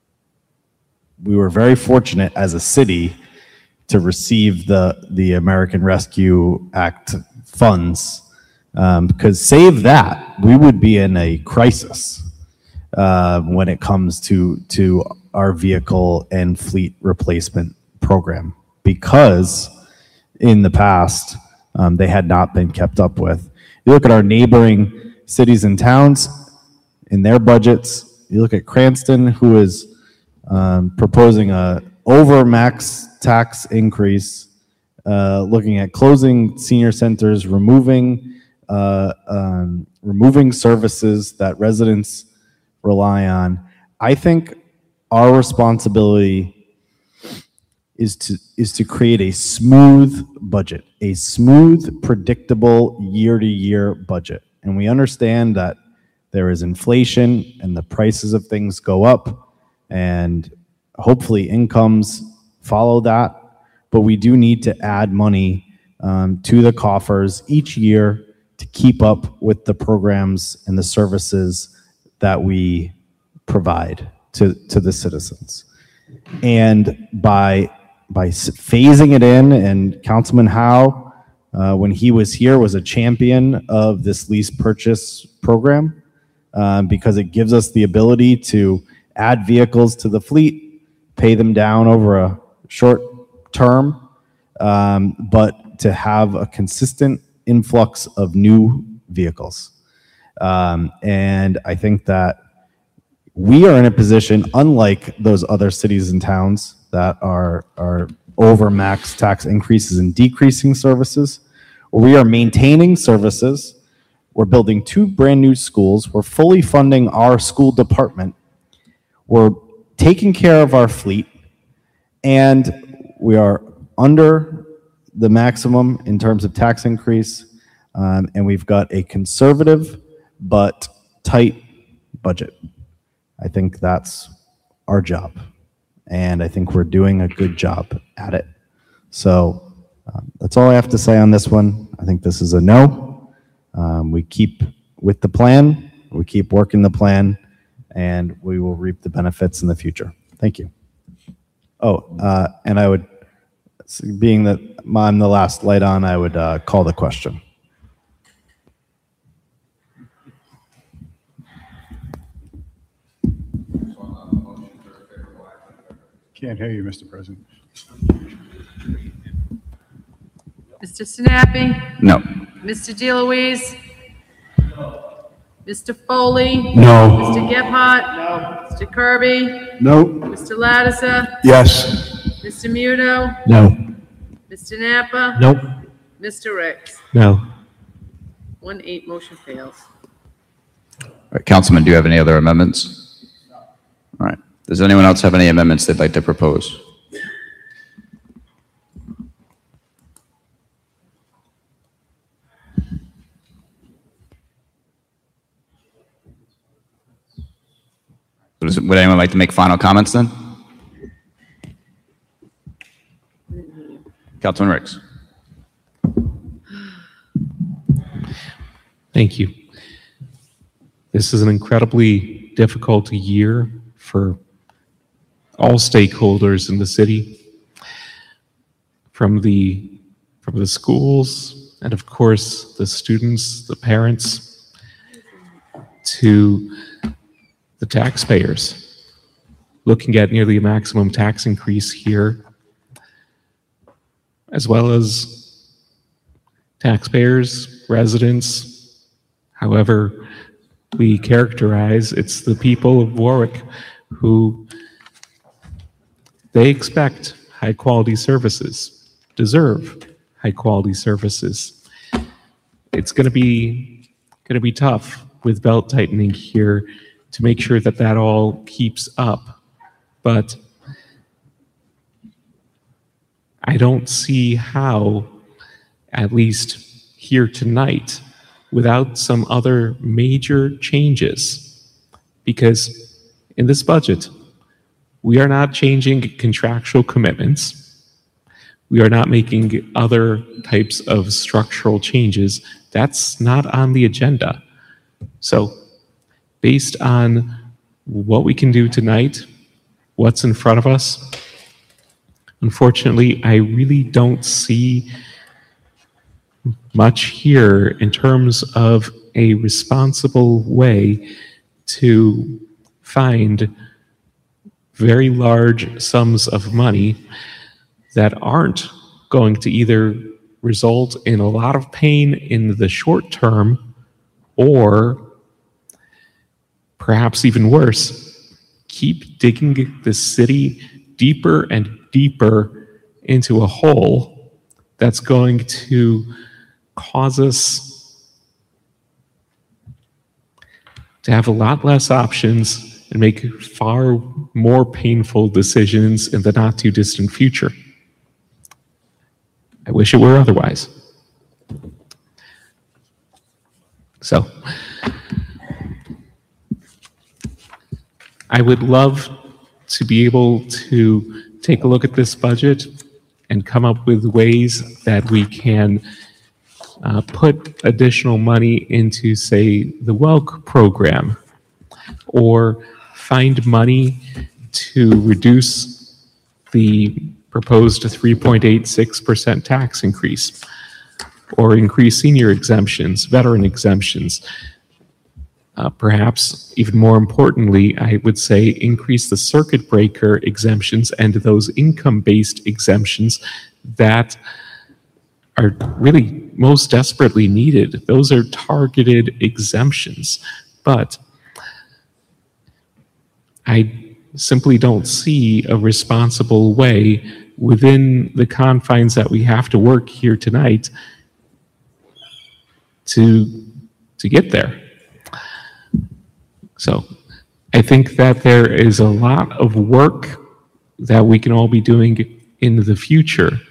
we were very fortunate as a city to receive the the American Rescue Act funds, um, because save that, we would be in a crisis uh, when it comes to to our vehicle and fleet replacement program, because in the past um, they had not been kept up with. You look at our neighboring cities and towns in their budgets. You look at Cranston, who is um, proposing a over max tax increase, uh, looking at closing senior centers, removing uh, um, removing services that residents rely on. I think our responsibility is to is to create a smooth budget, a smooth, predictable year-to-year budget. And we understand that there is inflation and the prices of things go up, and hopefully incomes follow that. But we do need to add money um, to the coffers each year to keep up with the programs and the services that we provide to, to the citizens. And by by phasing it in, and Councilman Howe, uh, when he was here, was a champion of this lease purchase program, um, because it gives us the ability to add vehicles to the fleet, pay them down over a short term, um, but to have a consistent influx of new vehicles. Um, and I think that we are in a position, unlike those other cities and towns that are, are over max tax increases and decreasing services, where we are maintaining services. We're building two brand new schools. We're fully funding our school department. We're taking care of our fleet, and we are under the maximum in terms of tax increase, um, and we've got a conservative but tight budget. I think that's our job, and I think we're doing a good job at it. So um, that's all I have to say on this one. I think this is a no. Um, we keep with the plan, we keep working the plan, and we will reap the benefits in the future. Thank you. Oh, uh, and I would, being that I'm the last light on, I would uh, call the question. Can't hear you, Mister President. Mister Sinapi? No. Mister DeLuise? Mister Foley? No. Mister Gephardt? No. Mister Kirby? No. Mister Lattiser? Yes. Mister Muto? No. Mister Napa? Nope. Mister Ricks? No. One eight, motion fails. All right, Councilman, do you have any other amendments? All right. Does anyone else have any amendments they'd like to propose? Does- Would anyone like to make final comments then? Councilman Ricks. Thank you. This is an incredibly difficult year for all stakeholders in the city, from the from the schools, and of course the students, the parents, to the taxpayers. Looking at nearly a maximum tax increase here, as well as taxpayers, residents, however we characterize, it's the people of Warwick who they expect high quality services, deserve high quality services. It's going to be going to be tough with belt tightening here to make sure that that all keeps up, but I don't see how, at least here tonight, without some other major changes. Because in this budget, we are not changing contractual commitments. We are not making other types of structural changes. That's not on the agenda. So based on what we can do tonight, what's in front of us, unfortunately, I really don't see much here in terms of a responsible way to find very large sums of money that aren't going to either result in a lot of pain in the short term, or perhaps even worse, keep digging the city deeper and deeper into a hole that's going to cause us to have a lot less options and make far more painful decisions in the not too distant future. I wish it were otherwise. So, I would love to be able to take a look at this budget and come up with ways that we can uh, put additional money into, say, the W E L C program, or find money to reduce the proposed three point eight six percent tax increase, or increase senior exemptions, veteran exemptions. Uh, perhaps even more importantly, I would say increase the circuit breaker exemptions and those income-based exemptions that are really most desperately needed. Those are targeted exemptions, but I simply don't see a responsible way within the confines that we have to work here tonight to, to get there. So I think that there is a lot of work that we can all be doing in the future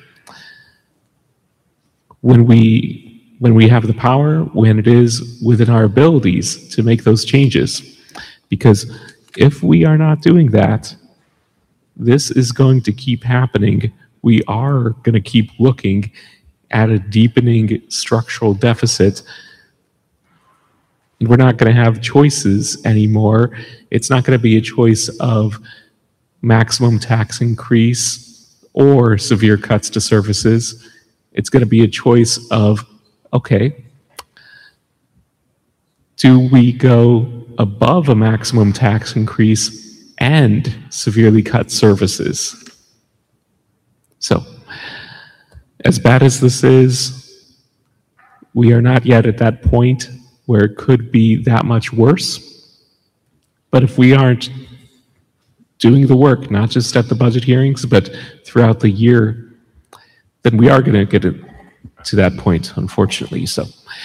when we, when we have the power, when it is within our abilities to make those changes. Because if we are not doing that, this is going to keep happening. We are going to keep looking at a deepening structural deficit. And we're not going to have choices anymore. It's not going to be a choice of maximum tax increase or severe cuts to services. It's going to be a choice of, okay, do we go above a maximum tax increase and severely cut services? So, as bad as this is, we are not yet at that point where it could be that much worse. But if we aren't doing the work, not just at the budget hearings, but throughout the year, then we are going to get it to that point, unfortunately. So,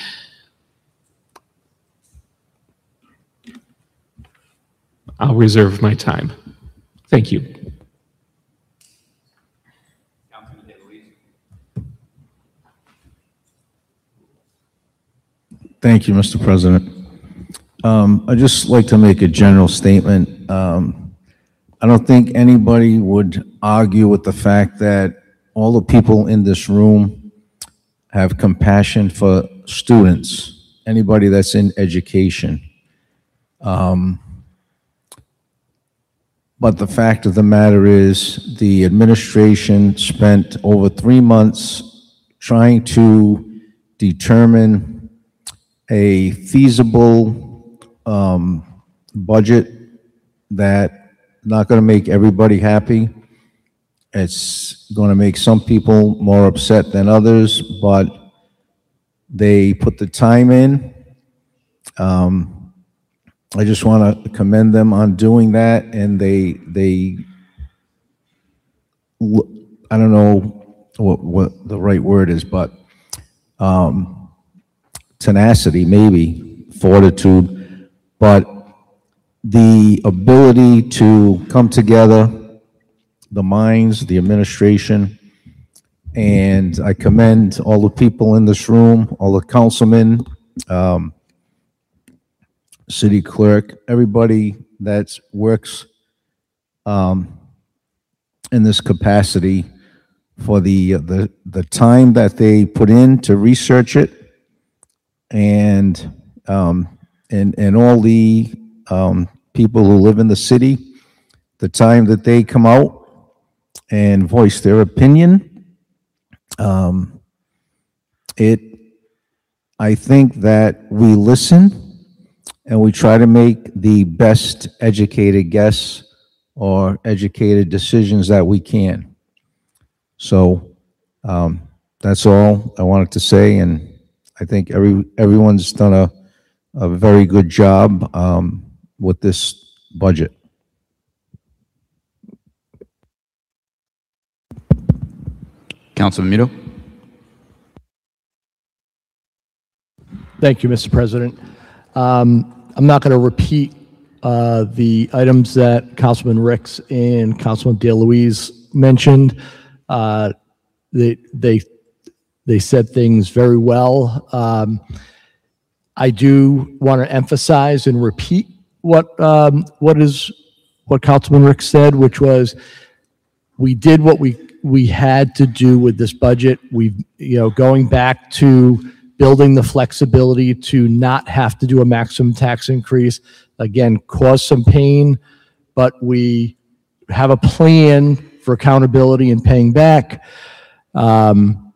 I'll reserve my time. Thank you. Thank you, Mister President. Um, I'd just like to make a general statement. Um, I don't think anybody would argue with the fact that all the people in this room have compassion for students, anybody that's in education. Um, But the fact of the matter is, the administration spent over three months trying to determine a feasible um, budget that not going to make everybody happy. It's going to make some people more upset than others, but they put the time in. Um, I just want to commend them on doing that, and they, they, I don't know what, what the right word is, but um, tenacity, maybe, fortitude, but the ability to come together, the minds, the administration, and I commend all the people in this room, all the councilmen, um, city clerk, everybody that works um, in this capacity for the, the, the time that they put in to research it, and, um, and, and all the um, people who live in the city, the time that they come out and voice their opinion. Um, it, I think that we listen and we try to make the best educated guess or educated decisions that we can. So um, that's all I wanted to say, and I think every everyone's done a, a very good job um, with this budget. Councilman Muto. Thank you, Mister President. Um, I'm not going to repeat uh, the items that Councilman Ricks and Councilman DeLuise mentioned. Uh, they they they said things very well. Um, I do want to emphasize and repeat what um, what is what Councilman Ricks said, which was we did what we we had to do with this budget. We, you know, going back to building the flexibility to not have to do a maximum tax increase, again, caused some pain, but we have a plan for accountability and paying back. Um,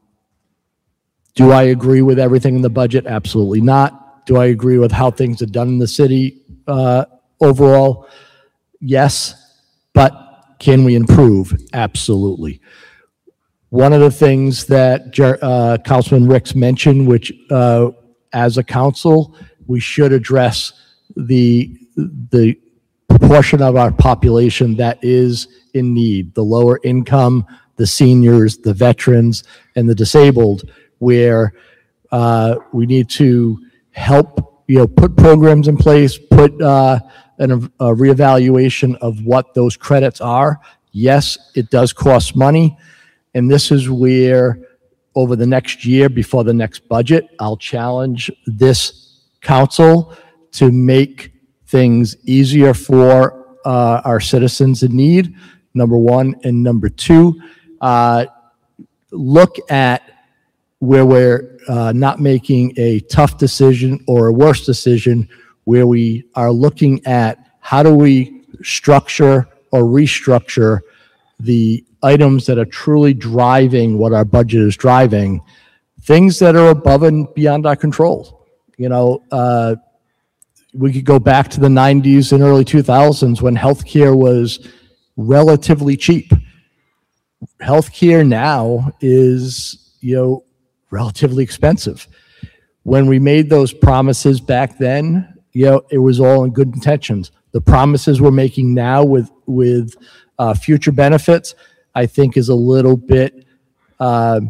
do I agree with everything in the budget? Absolutely not. Do I agree with how things are done in the city uh, overall? Yes, but can we improve? Absolutely. One of the things that uh, Councilman Ricks mentioned, which uh, as a council, we should address the, the proportion of our population that is in need, the lower income, the seniors, the veterans, and the disabled, where uh, we need to help, you know, put programs in place, put uh, an, a reevaluation of what those credits are. Yes, it does cost money. And this is where, over the next year, before the next budget, I'll challenge this council to make things easier for uh, our citizens in need, number one. And number two, uh, look at where we're uh, not making a tough decision or a worse decision, where we are looking at how do we structure or restructure the items that are truly driving what our budget is driving, things that are above and beyond our control. You know, uh, we could go back to the nineties and early two thousands when healthcare was relatively cheap. Healthcare now is, you know, relatively expensive. When we made those promises back then, you know, it was all in good intentions. The promises we're making now with, with uh, future benefits, I think is a little bit uh,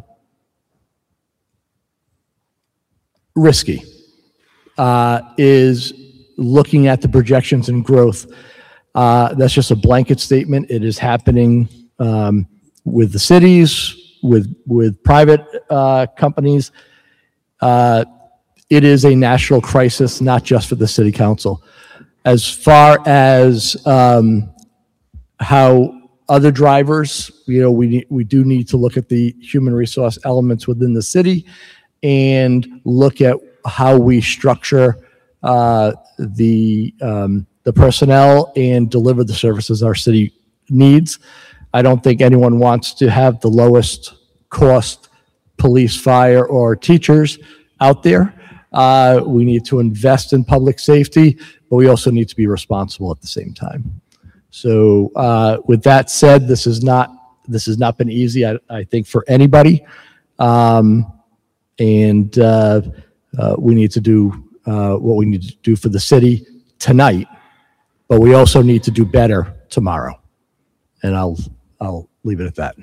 risky, uh, is looking at the projections and growth. Uh, that's just a blanket statement. It is happening um, with the cities, with, with private uh, companies. Uh, it is a national crisis, not just for the city council. As far as um, how other drivers, you know, we we do need to look at the human resource elements within the city and look at how we structure uh, the um, the personnel and deliver the services our city needs. I don't think anyone wants to have the lowest cost police, fire, or teachers out there. Uh, we need to invest in public safety, but we also need to be responsible at the same time. So uh, with that said, this is not this has not been easy, I, I think, for anybody, um, and uh, uh, we need to do uh, what we need to do for the city tonight, but we also need to do better tomorrow. And I'll I'll leave it at that.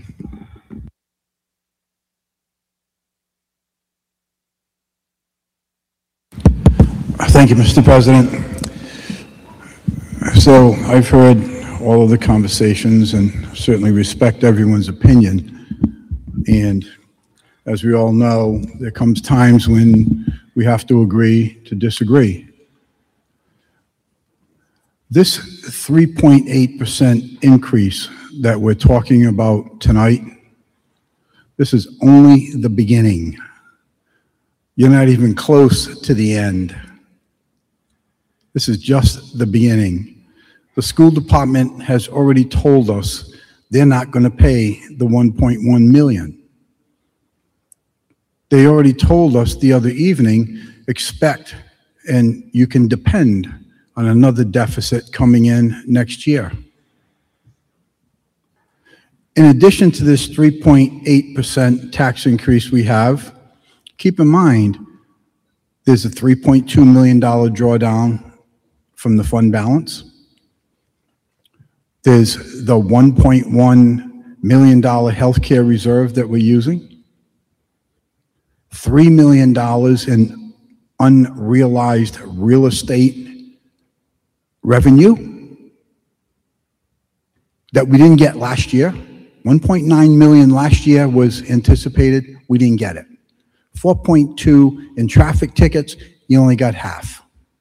Thank you, Mister President. So I've heard all of the conversations and certainly respect everyone's opinion. And as we all know, there comes times when we have to agree to disagree. This three point eight percent increase that we're talking about tonight, this is only the beginning. You're not even close to the end. This is just the beginning. The school department has already told us they're not going to pay the one point one million. They already told us the other evening, expect and you can depend on another deficit coming in next year. In addition to this three point eight percent tax increase we have, keep in mind, there's a three point two million dollars drawdown from the fund balance. There's the one point one million dollars healthcare reserve that we're using. three million dollars in unrealized real estate revenue that we didn't get last year. one point nine million dollars last year was anticipated, we didn't get it. four point two in traffic tickets, you only got half.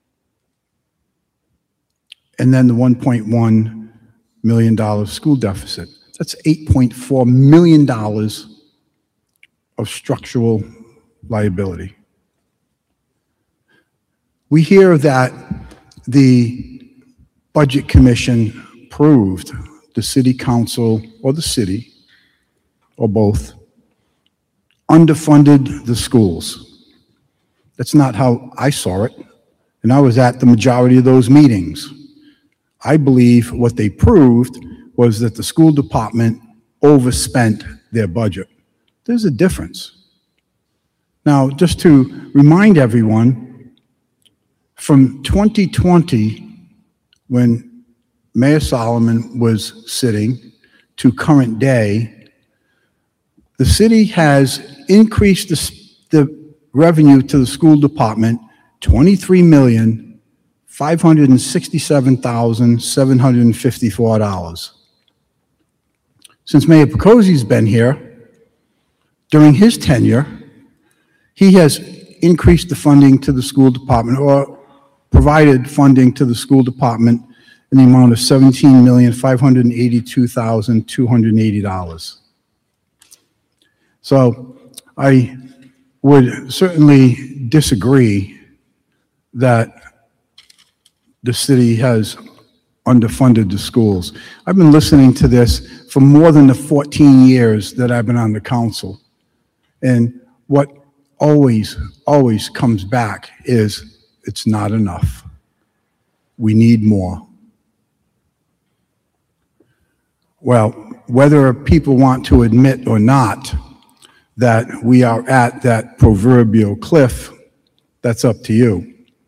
And then the one point one million dollars school deficit. That's eight point four million dollars of structural liability. We hear that the Budget Commission approved the city council or the city, or both, underfunded the schools. That's not how I saw it, and I was at the majority of those meetings. I believe what they proved was that the school department overspent their budget. There's a difference. Now, just to remind everyone, from twenty twenty, when Mayor Solomon was sitting, to current day, the city has increased the, the revenue to the school department twenty-three million, five hundred sixty-seven thousand, seven hundred fifty-four dollars. Since Mayor Picozzi's been here, during his tenure, he has increased the funding to the school department, or provided funding to the school department in the amount of seventeen million, five hundred eighty-two thousand, two hundred eighty dollars. So I would certainly disagree that the city has underfunded the schools. I've been listening to this for more than the fourteen years that I've been on the council. And what always, always comes back is it's not enough. We need more. Well, whether people want to admit or not that we are at that proverbial cliff, that's up to you.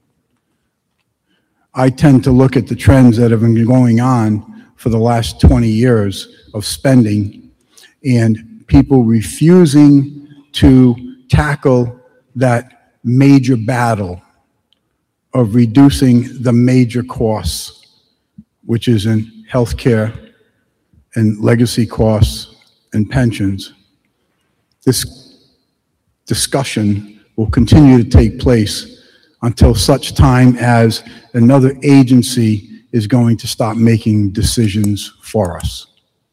I tend to look at the trends that have been going on for the last twenty years of spending and people refusing to tackle that major battle of reducing the major costs, which is in healthcare and legacy costs and pensions. This discussion will continue to take place until such time as another agency is going to stop making decisions for us.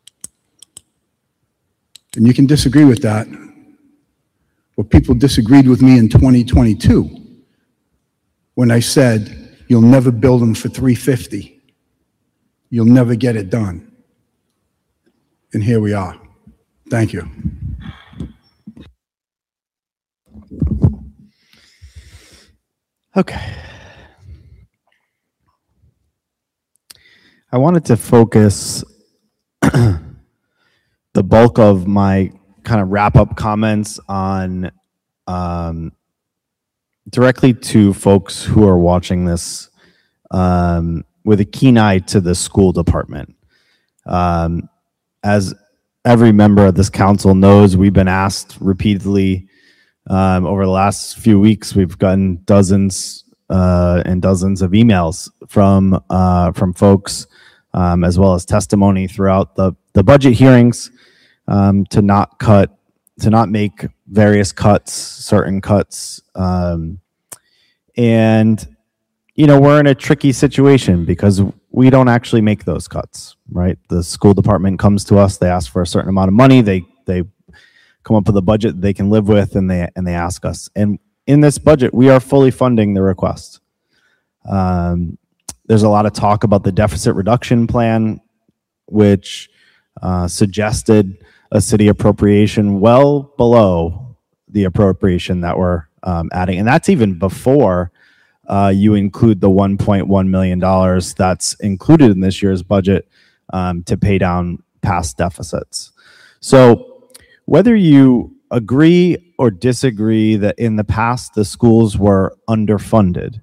And you can disagree with that. Well, people disagreed with me in twenty twenty-two when I said, you'll never build them for three fifty. You'll never get it done. And here we are. Thank you. Okay. I wanted to focus the bulk of my kind of wrap-up comments on um, directly to folks who are watching this um, with a keen eye to the school department. Um, as every member of this council knows, we've been asked repeatedly um, over the last few weeks. We've gotten dozens uh, and dozens of emails from uh, from folks, um, as well as testimony throughout the the budget hearings, um, to not cut, to not make various cuts, certain cuts, um, And, you know, we're in a tricky situation because we don't actually make those cuts, right? The school department comes to us, they ask for a certain amount of money, they they come up with a budget they can live with, and they and they ask us. And in this budget, we are fully funding the request. Um, there's a lot of talk about the deficit reduction plan, which uh, suggested a city appropriation well below the appropriation that we're um, adding. And that's even before uh, you include the one point one million dollars that's included in this year's budget um, to pay down past deficits. So whether you agree or disagree that in the past the schools were underfunded,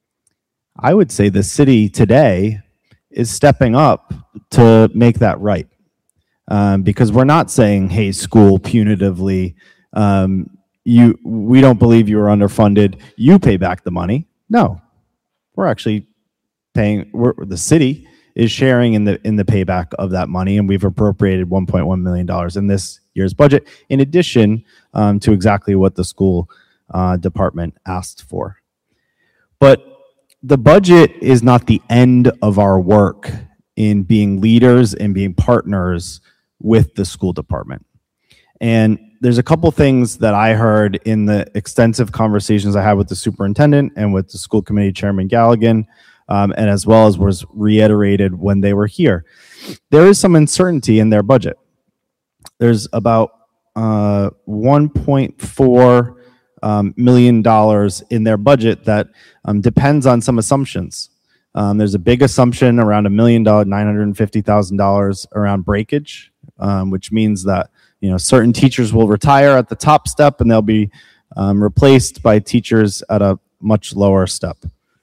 I would say the city today is stepping up to make that right. Um, because we're not saying, hey, school, punitively, um, you, we don't believe you are underfunded, you pay back the money. No, we're actually paying, we're, the city is sharing in the in the payback of that money, and we've appropriated one point one million dollars in this year's budget, in addition um, to exactly what the school uh, department asked for. But the budget is not the end of our work in being leaders and being partners with the school department. And there's a couple things that I heard in the extensive conversations I had with the superintendent and with the school committee chairman Galligan, um, and as well as was reiterated when they were here. There is some uncertainty in their budget. There's about uh, one point four um, million dollars in their budget that um, depends on some assumptions. Um, there's a big assumption around a million dollar, nine hundred fifty thousand dollars around breakage, um, which means that you know certain teachers will retire at the top step and they'll be um, replaced by teachers at a much lower step.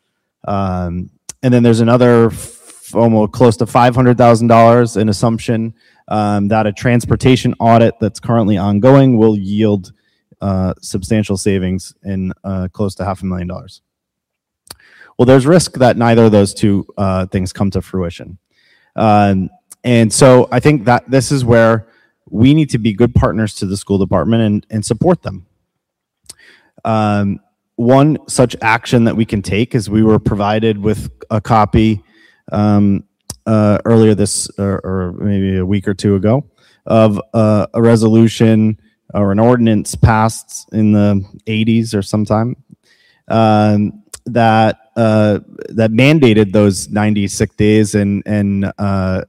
Um, and then there's another f- almost close to five hundred thousand dollars in assumption um, that a transportation audit that's currently ongoing will yield uh, substantial savings in uh, close to half a million dollars. Well, there's risk that neither of those two uh, things come to fruition. Um, and so I think that this is where we need to be good partners to the school department and, and support them. Um, one such action that we can take is we were provided with a copy um, uh, earlier this, or, or maybe a week or two ago, of uh, a resolution or an ordinance passed in the eighties or sometime um, that uh, that mandated those ninety sick days and and uh,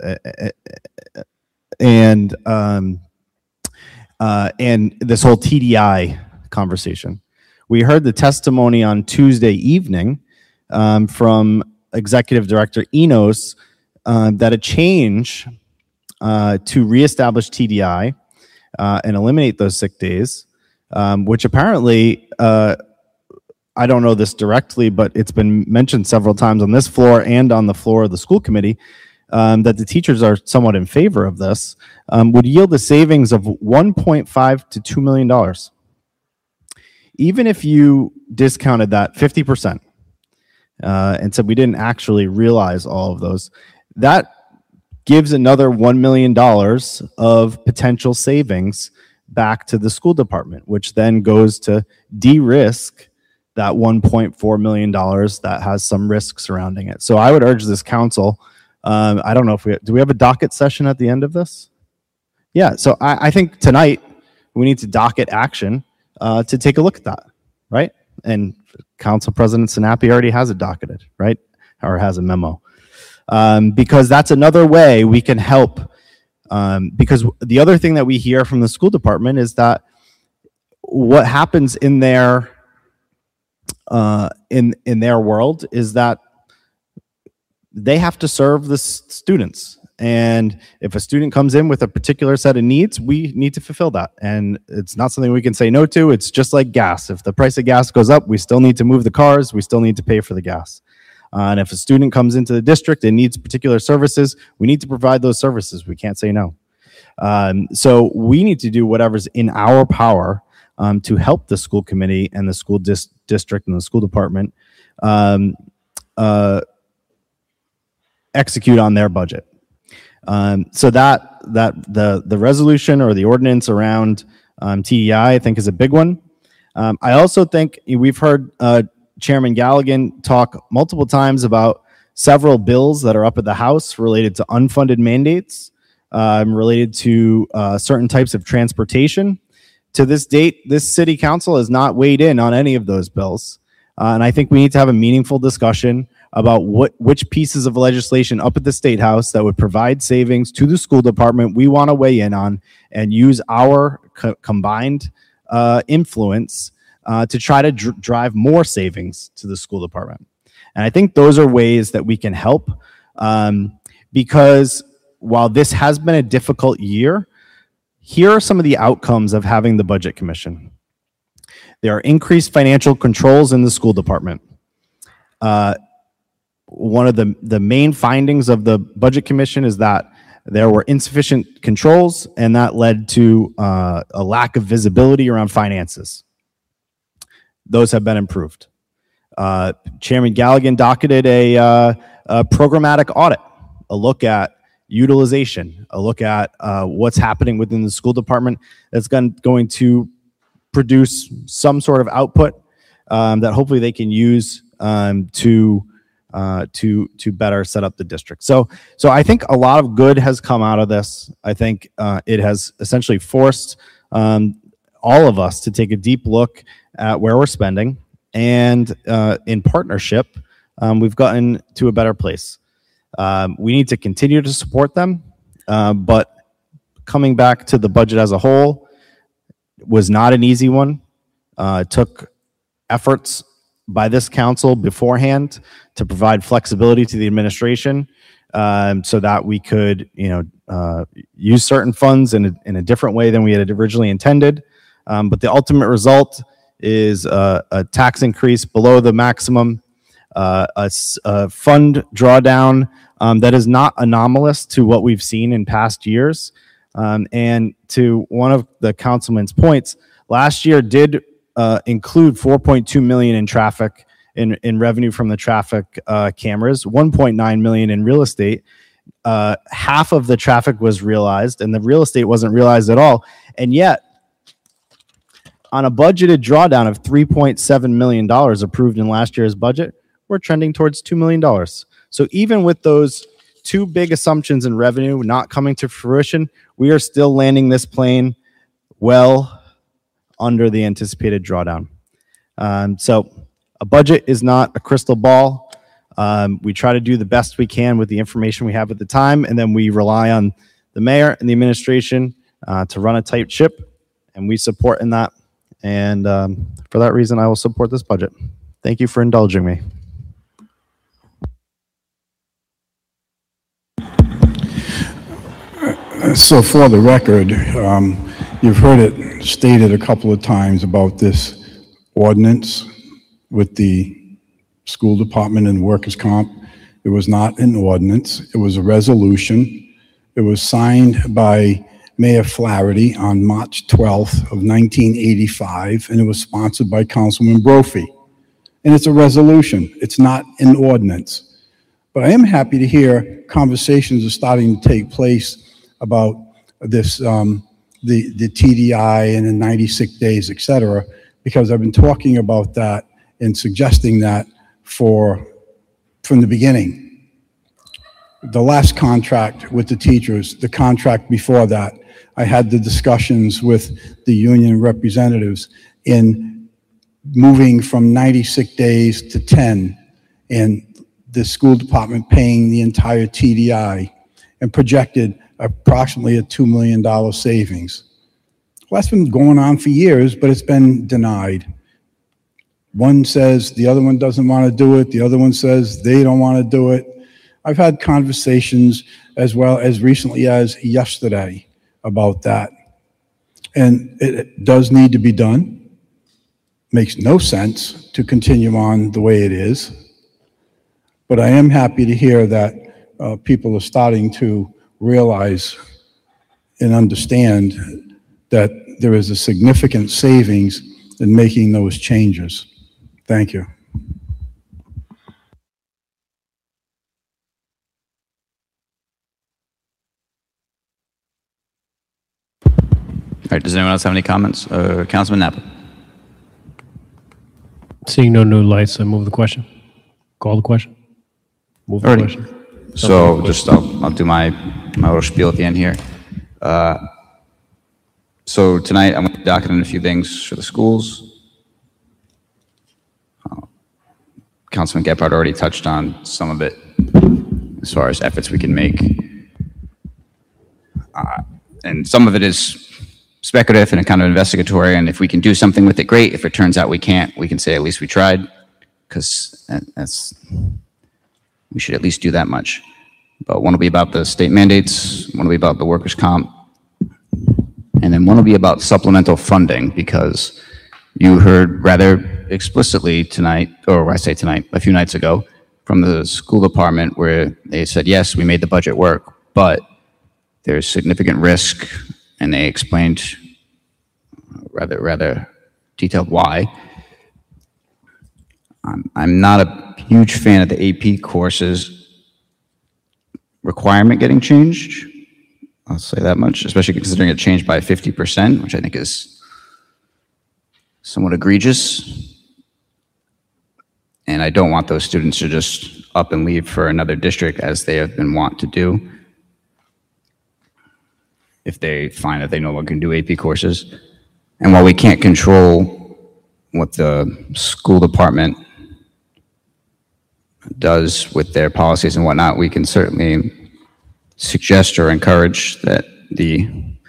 and um, uh, and this whole T D I conversation. We heard the testimony on Tuesday evening um, from Executive Director Enos uh, that a change uh, to reestablish T D I uh, and eliminate those sick days, um, which apparently, uh, I don't know this directly, but it's been mentioned several times on this floor and on the floor of the school committee, um, that the teachers are somewhat in favor of this, um, would yield a savings of one point five to two million dollars. Even if you discounted that fifty percent uh, and said we didn't actually realize all of those, that gives another one million dollars of potential savings back to the school department, which then goes to de-risk that one point four million dollars that has some risk surrounding it. So I would urge this council, um, I don't know if we, do we have a docket session at the end of this? Yeah, so I, I think tonight we need to docket action uh, to take a look at that, right? And Council President Sinapi already has it docketed, right? Or has a memo. Um, because that's another way we can help. Um, because the other thing that we hear from the school department is that what happens in their uh, in in their world is that they have to serve the s- students. And if a student comes in with a particular set of needs, we need to fulfill that. And it's not something we can say no to. It's just like gas. If the price of gas goes up, we still need to move the cars. We still need to pay for the gas. Uh, and if a student comes into the district and needs particular services, we need to provide those services. We can't say no. Um, so we need to do whatever's in our power um, to help the school committee and the school dis- district and the school department um, uh, execute on their budget. Um, so that that the the resolution or the ordinance around um, T D I, I think, is a big one. Um, I also think we've heard uh, Chairman Galligan talk multiple times about several bills that are up at the House related to unfunded mandates, um, related to uh, certain types of transportation. To this date, this city council has not weighed in on any of those bills. Uh, and I think we need to have a meaningful discussion about what which pieces of legislation up at the State House that would provide savings to the school department we want to weigh in on and use our co- combined uh, influence uh, to try to dr- drive more savings to the school department. And I think those are ways that we can help, um, because while this has been a difficult year, here are some of the outcomes of having the Budget Commission. There are increased financial controls in the school department. Uh, one of the, the main findings of the Budget Commission is that there were insufficient controls, and that led to uh, a lack of visibility around finances. Those have been improved. Uh, Chairman Galligan docketed a, uh, a programmatic audit, a look at utilization, a look at uh, what's happening within the school department that's going, going to produce some sort of output um, that hopefully they can use um, to uh, to to better set up the district. So so I think a lot of good has come out of this. I think uh, it has essentially forced um, all of us to take a deep look at where we're spending, and uh, in partnership, um, we've gotten to a better place. Um, we need to continue to support them, uh, but coming back to the budget as a whole was not an easy one. Uh, it took efforts by this council beforehand to provide flexibility to the administration, um, so that we could, you know, uh, use certain funds in a, in a different way than we had originally intended. Um, but the ultimate result is a, a tax increase below the maximum, uh, a, s- a fund drawdown um, that is not anomalous to what we've seen in past years. Um, and to one of the councilman's points, last year did uh, include four point two million in traffic in, in revenue from the traffic uh, cameras, one point nine million in real estate. Uh, half of the traffic was realized, and the real estate wasn't realized at all. And yet, on a budgeted drawdown of three point seven million dollars approved in last year's budget, we're trending towards two million dollars. So even with those two big assumptions in revenue not coming to fruition, we are still landing this plane well under the anticipated drawdown. Um, so a budget is not a crystal ball. Um, we try to do the best we can with the information we have at the time, and then we rely on the mayor and the administration uh, to run a tight ship, and we support in that. And um, for that reason, I will support this budget. Thank you for indulging me. So for the record, um, you've heard it stated a couple of times about this ordinance with the school department and workers' comp. It was not an ordinance. It was a resolution. It was signed by Mayor Flaherty on March twelfth of nineteen eighty-five, and it was sponsored by Councilman Brophy. And it's a resolution. It's not an ordinance. But I am happy to hear conversations are starting to take place about this, um, the, the T D I and the ninety-six days, et cetera, because I've been talking about that and suggesting that for, from the beginning. The last contract with the teachers, the contract before that, I had the discussions with the union representatives in moving from ninety-six days to ten, and the school department paying the entire T D I, and projected approximately a two million dollars savings. Well, that's been going on for years, but it's been denied. One says the other one doesn't want to do it. The other one says they don't want to do it. I've had conversations as well as recently as yesterday about that. And it does need to be done. Makes no sense to continue on the way it is. But I am happy to hear that uh, people are starting to realize and understand that there is a significant savings in making those changes. Thank you. All right, does anyone else have any comments? Uh, Councilman Napa. Seeing no new lights, I move the question. Call the question. Move the Alrighty. question. So just, I'll, I'll do my, my little spiel at the end here. Uh, So tonight, I'm going to document a few things for the schools. Uh, Councilman Gephardt already touched on some of it as far as efforts we can make. Uh, And some of it is speculative and kind of investigatory, and if we can do something with it, great. If it turns out we can't, we can say at least we tried, because that's, we should at least do that much. But one will be about the state mandates, one will be about the workers' comp, and then one will be about supplemental funding, because you heard rather explicitly tonight, or I say tonight, a few nights ago, from the school department where they said, yes, we made the budget work, but there's significant risk, and they explained rather, rather detailed why. I'm, I'm not a huge fan of the A P courses requirement getting changed. I'll say that much, especially considering it changed by fifty percent, which I think is somewhat egregious. And I don't want those students to just up and leave for another district, as they have been wont to do, if they find that they no longer can do A P courses. And while we can't control what the school department does with their policies and whatnot, we can certainly suggest or encourage that the,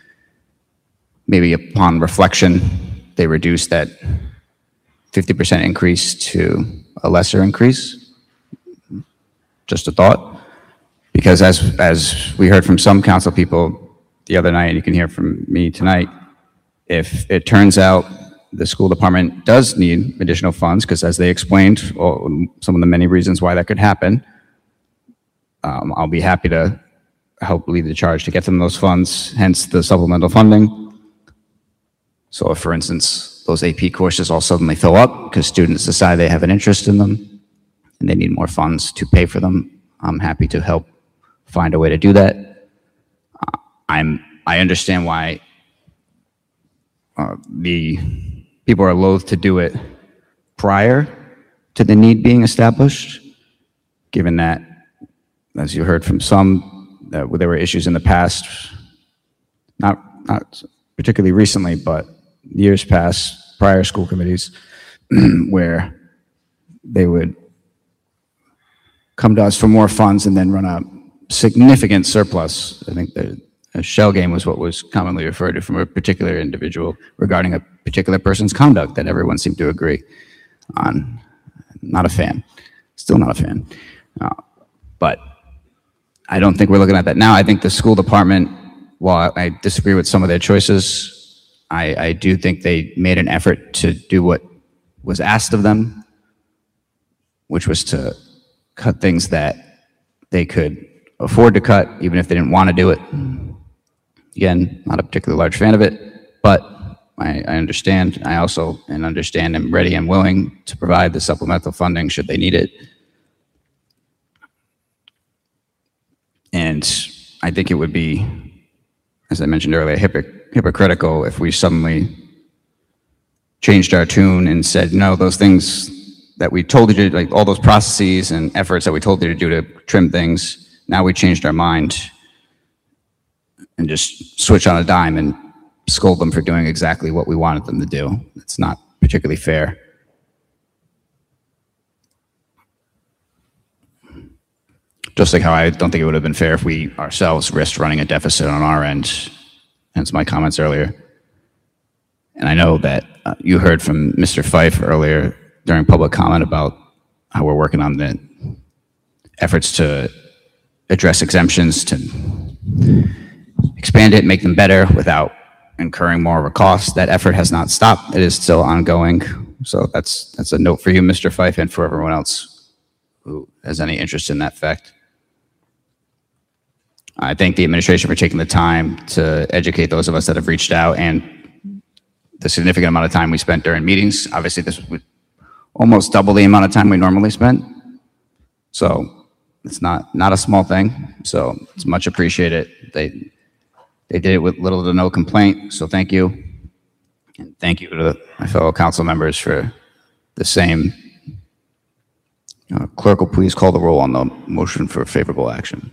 maybe upon reflection, they reduce that fifty percent increase to a lesser increase. Just a thought. Because as, as we heard from some council people the other night, and you can hear from me tonight, if it turns out the school department does need additional funds, because as they explained, well, some of the many reasons why that could happen, um, I'll be happy to help lead the charge to get them those funds, hence the supplemental funding. So if, for instance, those A P courses all suddenly fill up because students decide they have an interest in them and they need more funds to pay for them, I'm happy to help find a way to do that. Uh, I'm, I understand why uh, the people are loath to do it prior to the need being established, given that, as you heard from some, that there were issues in the past, not, not particularly recently, but years past, prior school committees, where they would come to us for more funds and then run a significant surplus. I think the a shell game was what was commonly referred to from a particular individual regarding a particular person's conduct that everyone seemed to agree on. Not a fan. Still not a fan. Uh, but I don't think we're looking at that now. I think the school department, while I disagree with some of their choices, I, I do think they made an effort to do what was asked of them, which was to cut things that they could afford to cut, even if they didn't want to do it. Again, not a particularly large fan of it, but I, I understand. I also and understand I'm ready and willing to provide the supplemental funding should they need it. And I think it would be, as I mentioned earlier, hypocr- hypocritical if we suddenly changed our tune and said, no, those things that we told you to, like all those processes and efforts that we told you to do to trim things, now we changed our mind and just switch on a dime and scold them for doing exactly what we wanted them to do. It's not particularly fair. Just like how I don't think it would have been fair if we ourselves risked running a deficit on our end, hence my comments earlier. And I know that uh, you heard from Mister Fife earlier during public comment about how we're working on the efforts to address exemptions, to expand it, make them better without incurring more of a cost. That effort has not stopped. It is still ongoing. So that's that's a note for you, Mister Fife, and for everyone else who has any interest in that fact. I thank the administration for taking the time to educate those of us that have reached out and the significant amount of time we spent during meetings. Obviously, this was almost double the amount of time we normally spent. So it's not, not a small thing. So it's much appreciated. They, they did it with little to no complaint. So thank you. And thank you to my fellow council members for the same. Uh, Clerk will please call the roll on the motion for favorable action.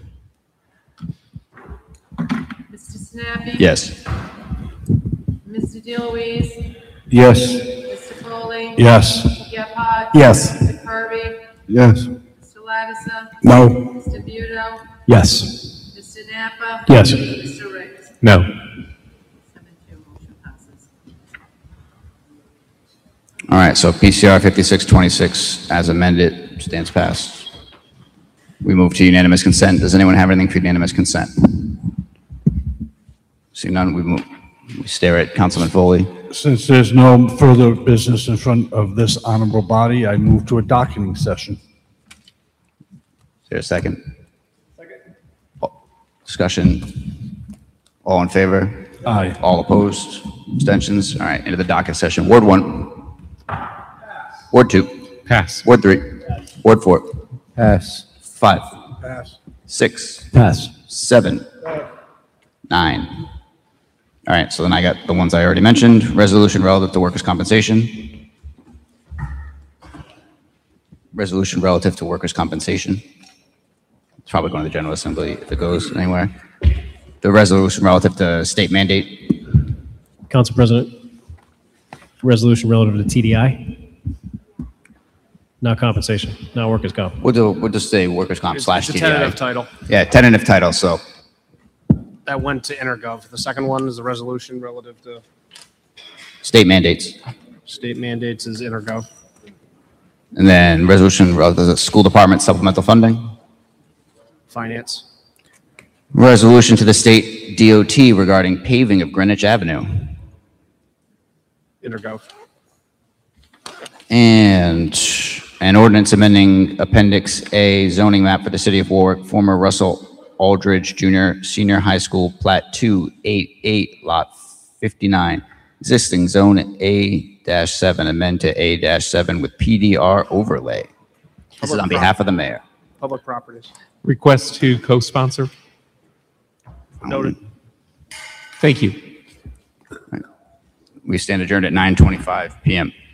Mister Snappy. Yes. Mister DeLuise. Yes. Mister Foley. Yes. Mister Gephardt. Yes. Mister Kirby. Yes. Mister Lattiser. No. Mister Budo. Yes. Mister Napa. Yes. Mister Ricks. No. Seven two, motion passes. All right, so P C R fifty-six twenty-six as amended stands passed. We move to unanimous consent. Does anyone have anything for unanimous consent? See none, we move, we stare at Councilman Foley. Since there's no further business in front of this honorable body, I move to a docketing session. Is there a second? Second. Discussion. All in favor? Aye. All opposed? Abstentions? All right, into the docket session. Ward one. Ward two. Pass. Ward three. Ward four. Pass. Five. Pass. Six. Pass. Seven. Nine. All right, so then I got the ones I already mentioned. Resolution relative to workers' compensation. Resolution relative to workers' compensation. It's probably going to the General Assembly if it goes anywhere. The resolution relative to state mandate. Council President, resolution relative to T D I. Not compensation, not workers' comp. We'll do, we'll just say workers' comp It's slash it's a T D I. tentative title. Yeah, tentative title, so. That went to Intergov. The second one is the resolution relative to State mandates. state mandates is Intergov. And then resolution relative to school department supplemental funding. Finance. Resolution to the state D O T regarding paving of Greenwich Avenue. Intergov. And an ordinance amending Appendix A zoning map for the city of Warwick, former Russell Aldridge Junior Senior High School, Plat two eighty-eight, Lot fifty-nine, existing Zone A seven, amend to A seven with P D R overlay. This is on behalf of the mayor. Public properties. Request to co-sponsor. Noted. Thank you. We stand adjourned at nine twenty-five p m